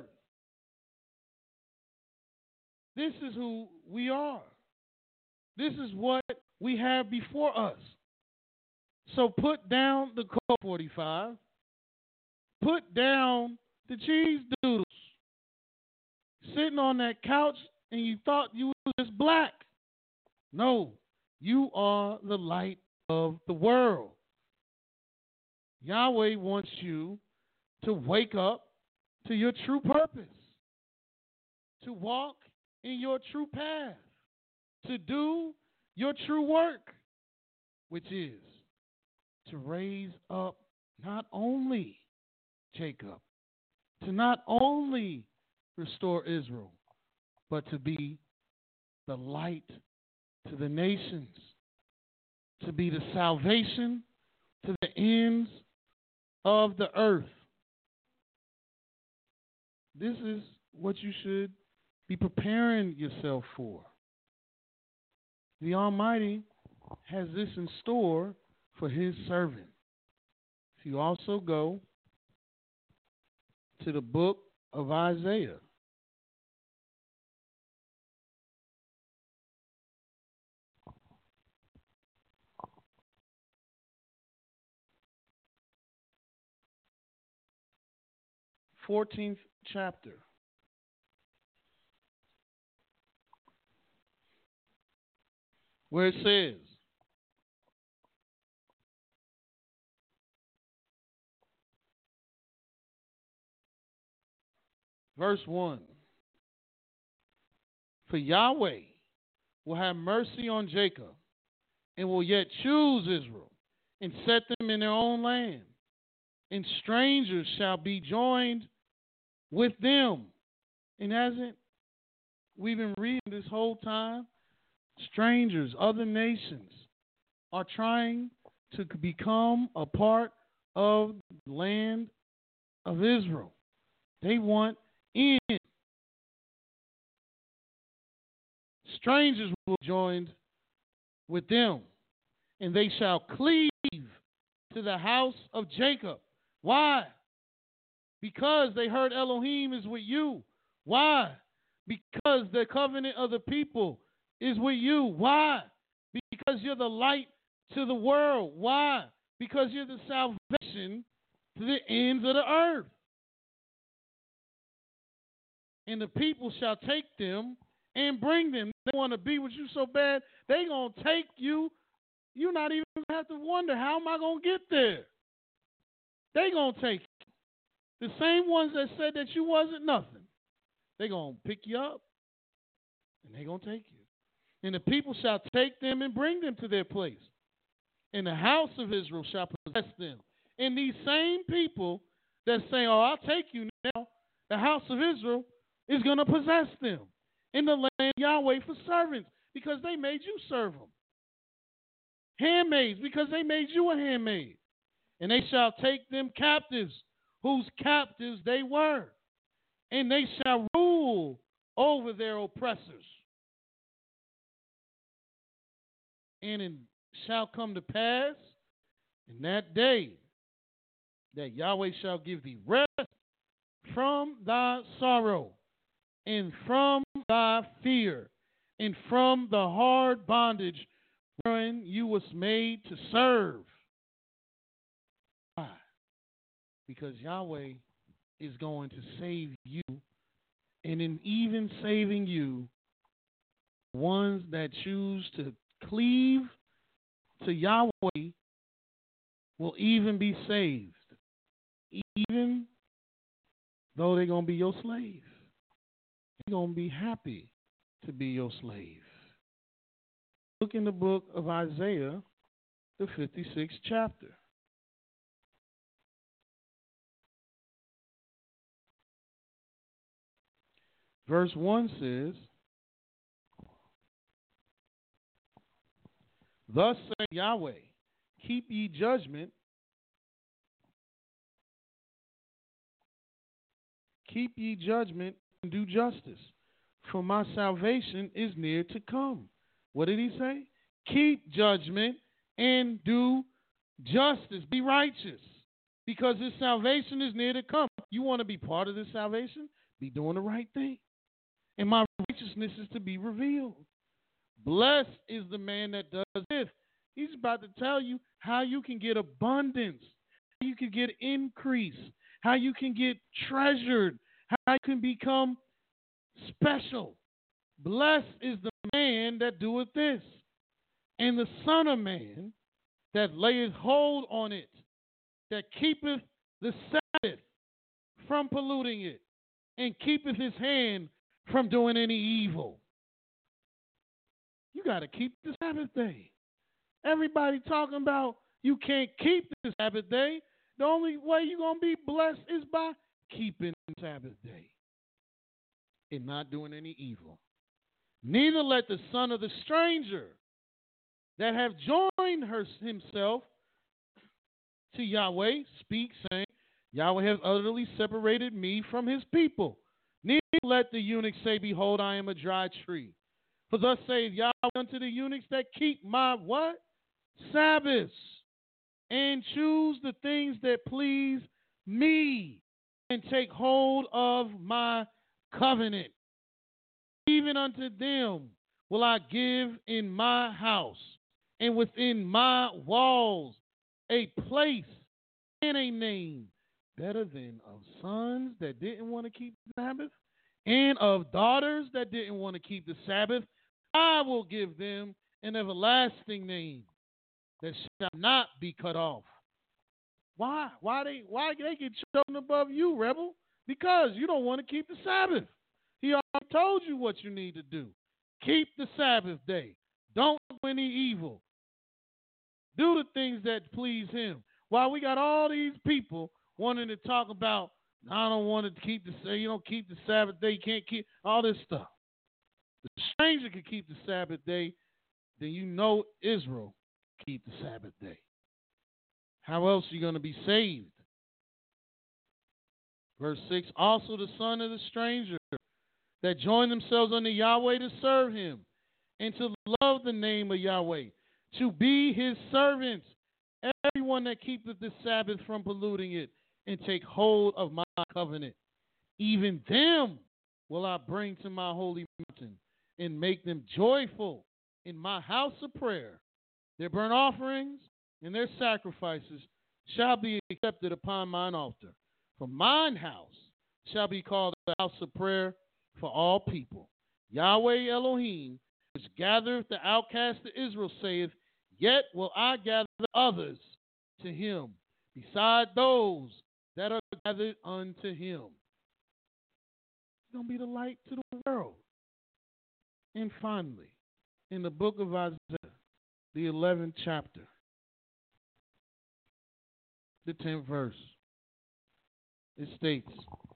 This is who we are. This is what we have before us. So put down the Colt forty-five. Put down the cheese doodles. Sitting on that couch and you thought you were just black. No, you are the light of the world. Yahweh wants you to wake up to your true purpose, to walk in your true path, to do your true work, which is to raise up not only Jacob, to not only restore Israel, but to be the light to the nations, to be the salvation to the ends of the earth. This is what you should be preparing yourself for. The Almighty has this in store for his servant. If you also go to the book of Isaiah, fourteenth chapter. Where it says, verse one, for Yahweh will have mercy on Jacob and will yet choose Israel and set them in their own land, and strangers shall be joined with them. And hasn't we've been reading this whole time? Strangers, other nations are trying to become a part of the land of Israel. They want in. Strangers will be joined with them, and they shall cleave to the house of Jacob. Why? Because they heard Elohim is with you. Why? Because the covenant of the people is with you. Why? Because you're the light to the world. Why? Because you're the salvation to the ends of the earth. And the people shall take them and bring them. They want to be with you so bad, they going to take you. You're not even going to have to wonder, how am I going to get there? They going to take you. The same ones that said that you wasn't nothing. They going to pick you up, and they going to take you. And the people shall take them and bring them to their place. And the house of Israel shall possess them. And these same people that say, oh, I'll take you now, the house of Israel is going to possess them in the land of Yahweh for servants, because they made you serve them. Handmaids, because they made you a handmaid. And they shall take them captives, whose captives they were. And they shall rule over their oppressors. And it shall come to pass in that day that Yahweh shall give thee rest from thy sorrow, and from thy fear, and from the hard bondage wherein you was made to serve. Why? Because Yahweh is going to save you, and in even saving you, ones that choose to cleave to Yahweh will even be saved, even though they're going to be your slave. They're going to be happy to be your slave. Look in the book of Isaiah, the fifty-sixth chapter. Verse one says, thus saith Yahweh, keep ye judgment, keep ye judgment and do justice, for my salvation is near to come. What did he say? Keep judgment and do justice. Be righteous, because this salvation is near to come. You want to be part of this salvation? Be doing the right thing. And my righteousness is to be revealed. Blessed is the man that does this. He's about to tell you how you can get abundance, how you can get increase, how you can get treasured, how you can become special. Blessed is the man that doeth this, and the Son of Man that layeth hold on it, that keepeth the Sabbath from polluting it, and keepeth his hand from doing any evil. You got to keep the Sabbath day. Everybody talking about you can't keep the Sabbath day. The only way you're going to be blessed is by keeping the Sabbath day and not doing any evil. Neither let the son of the stranger that have joined her, himself to Yahweh speak, saying, Yahweh has utterly separated me from his people. Neither let the eunuch say, behold, I am a dry tree. For thus saith Yahweh unto the eunuchs that keep my what? Sabbaths, and choose the things that please me, and take hold of my covenant. Even unto them will I give in my house and within my walls a place and a name better than of sons that didn't want to keep the Sabbath and of daughters that didn't want to keep the Sabbath. I will give them an everlasting name that shall not be cut off. Why? Why they why they get chosen above you, rebel? Because you don't want to keep the Sabbath. He already told you what you need to do. Keep the Sabbath day. Don't do any evil. Do the things that please him. While we got all these people wanting to talk about, I don't want to keep the you don't keep the Sabbath day, you can't keep all this stuff. The stranger can keep the Sabbath day, then you know Israel keep the Sabbath day. How else are you going to be saved? Verse six, also the son of the stranger that join themselves unto Yahweh to serve him and to love the name of Yahweh, to be his servants, everyone that keepeth the Sabbath from polluting it, and take hold of my covenant. Even them will I bring to my holy mountain, and make them joyful in my house of prayer. Their burnt offerings and their sacrifices shall be accepted upon mine altar. For mine house shall be called the house of prayer for all people. Yahweh Elohim, which gathereth the outcast of Israel, saith, yet will I gather others to him, beside those that are gathered unto him. He's going to be the light to the world. And finally, in the book of Isaiah, the eleventh chapter, the tenth verse, it states,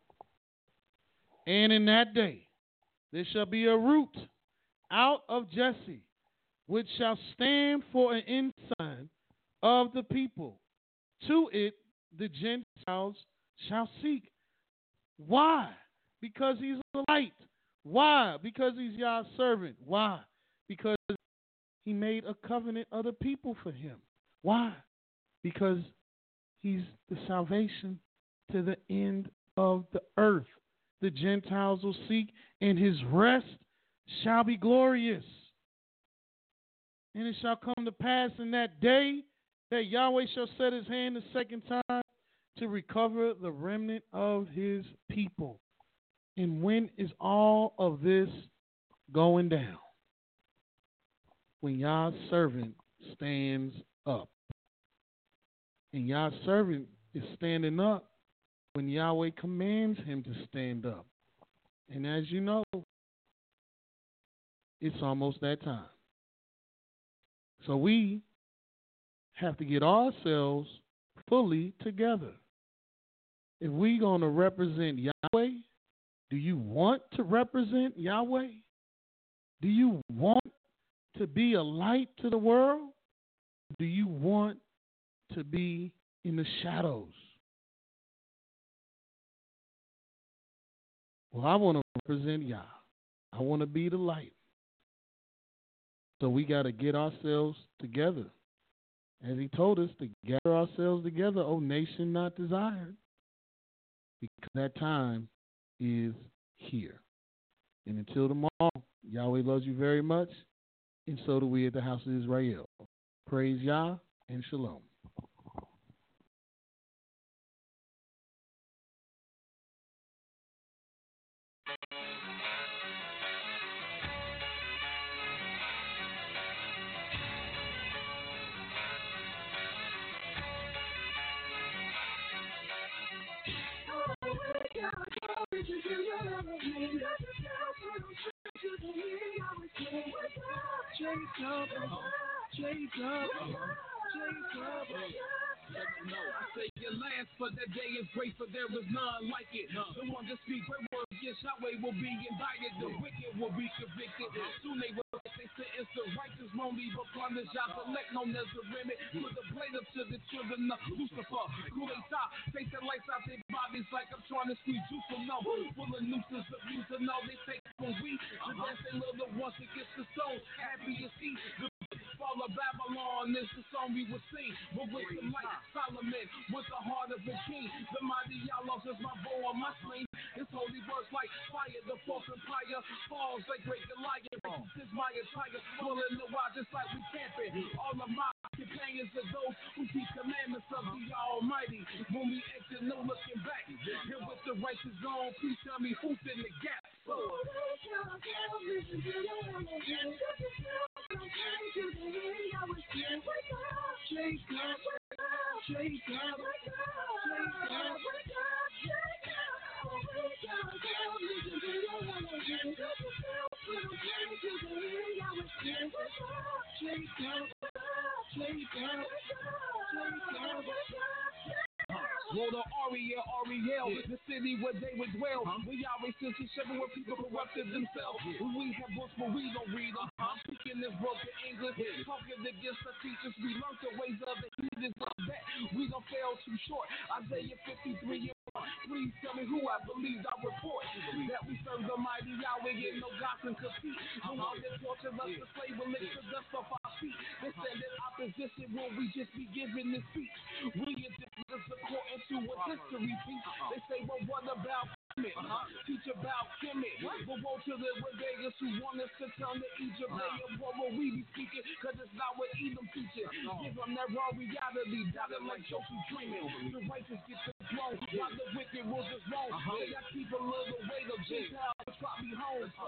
and in that day there shall be a root out of Jesse, which shall stand for an ensign of the people. To it the Gentiles shall seek. Why? Because he's a light. Why? Because he's Yah's servant. Why? Because he made a covenant of the people for him. Why? Because he's the salvation to the end of the earth. The Gentiles will seek, and his rest shall be glorious. And it shall come to pass in that day that Yahweh shall set his hand the second time to recover the remnant of his people. And when is all of this going down? When Yah's servant stands up. And Yah's servant is standing up when Yahweh commands him to stand up. And as you know, it's almost that time. So we have to get ourselves fully together. If we're going to represent Yahweh, do you want to represent Yahweh? Do you want to be a light to the world? Do you want to be in the shadows? Well, I want to represent Yah. I want to be the light. So we got to get ourselves together. As he told us to gather ourselves together, O nation not desired. Because that time is here. And until tomorrow, Yahweh loves you very much, and so do we at the House of Israel. Praise Yah and Shalom. Jacob, Jacob, Jacob. I say your last, but that day is great, for there is none like it. The one that speak great words against Yahweh will be indicted. The wicked will be convicted. Soon they will they sentence the righteous won't leave upon this job select known as the remit. Put the blade up to the children of Lucifer. Who they stop, take the lights out their bodies like I'm trying to squeeze juice from them. Full of nooses, abuse and all they take from we. The dancing little ones against the stone. Happy to see the fall of Babylon is the song we would sing. But with the light, Solomon, with the heart of a king. The mighty Yahweh is my bow on my sling. His holy words like fire, the fourth empire falls like great Goliath. This is my attire, pulling the wild just like we camping. All of my companions are those who keep commandments of the Almighty. When we exit, no looking back. And with the righteous zone, please tell me who's in the gap. So, Roll the Ariel, Ariel, the city where they would dwell. Huh? We always since each other where people corrupted themselves. We have books, but we don't read them. Huh? Speaking this broken English, talking against the teachers. We learned the ways of the heathens like that. We don't fail too short. Isaiah fifty-three and one. Please tell me who I believe I report. That we serve the mighty Yahweh and no God can compete. The one that tortured us to slave will lick the dust off our feet. They said that opposition will we just be giving this speech. We are just according to what history teach. They say, well, what about Kemet? Uh-huh. Teach about Kemet. But woe to the rebellious who want us to turn to Egypt. They of what will we be speaking? Cause it's not what Edom teaching. Give them that raw reality. Doubted like Joseph dreaming. The righteous get the throne. While the wicked will just roam. Uh-huh. Say I keep a little weight of Gentiles. Drop me home. So,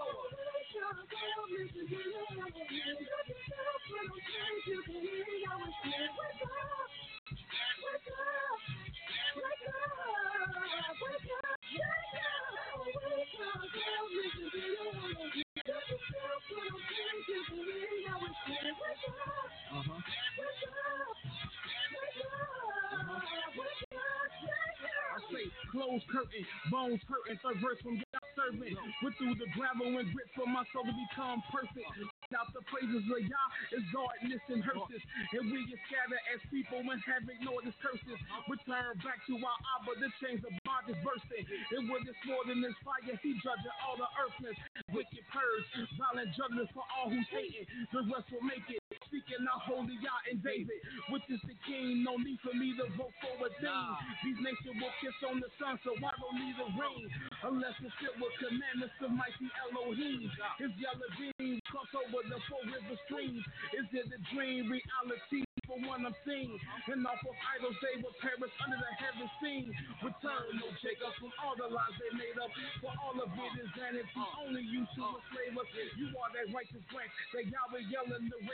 I say, close curtain, bones hurting, third verse from your servant. Went through the gravel and grit for my soul to become perfect. Out the praises of Yah is darkness and hearses. And we get scattered as people and have ignored his curses. Return back to our Abba, the chains of bond is bursting. And with this more than this fire, he judging all the earthless. Wicked purge, violent judgment for all who's hating. The rest will make it. Speaking out holy Yah and David, which is the king. No need for me to vote for a thing. Nah. These nations will kiss on the sun, so I don't need a ring. Unless it's filled with commandments of mighty Elohim. His yellow beam cross over the four river streams. Is it a dream reality? For one I'm seeing, and off of idols they will perish under the heaven scene. Return, no Jacob, from all the lies they made up. For all of it is vanity, only you to enslave us. You are that righteous branch that Yahweh yelling the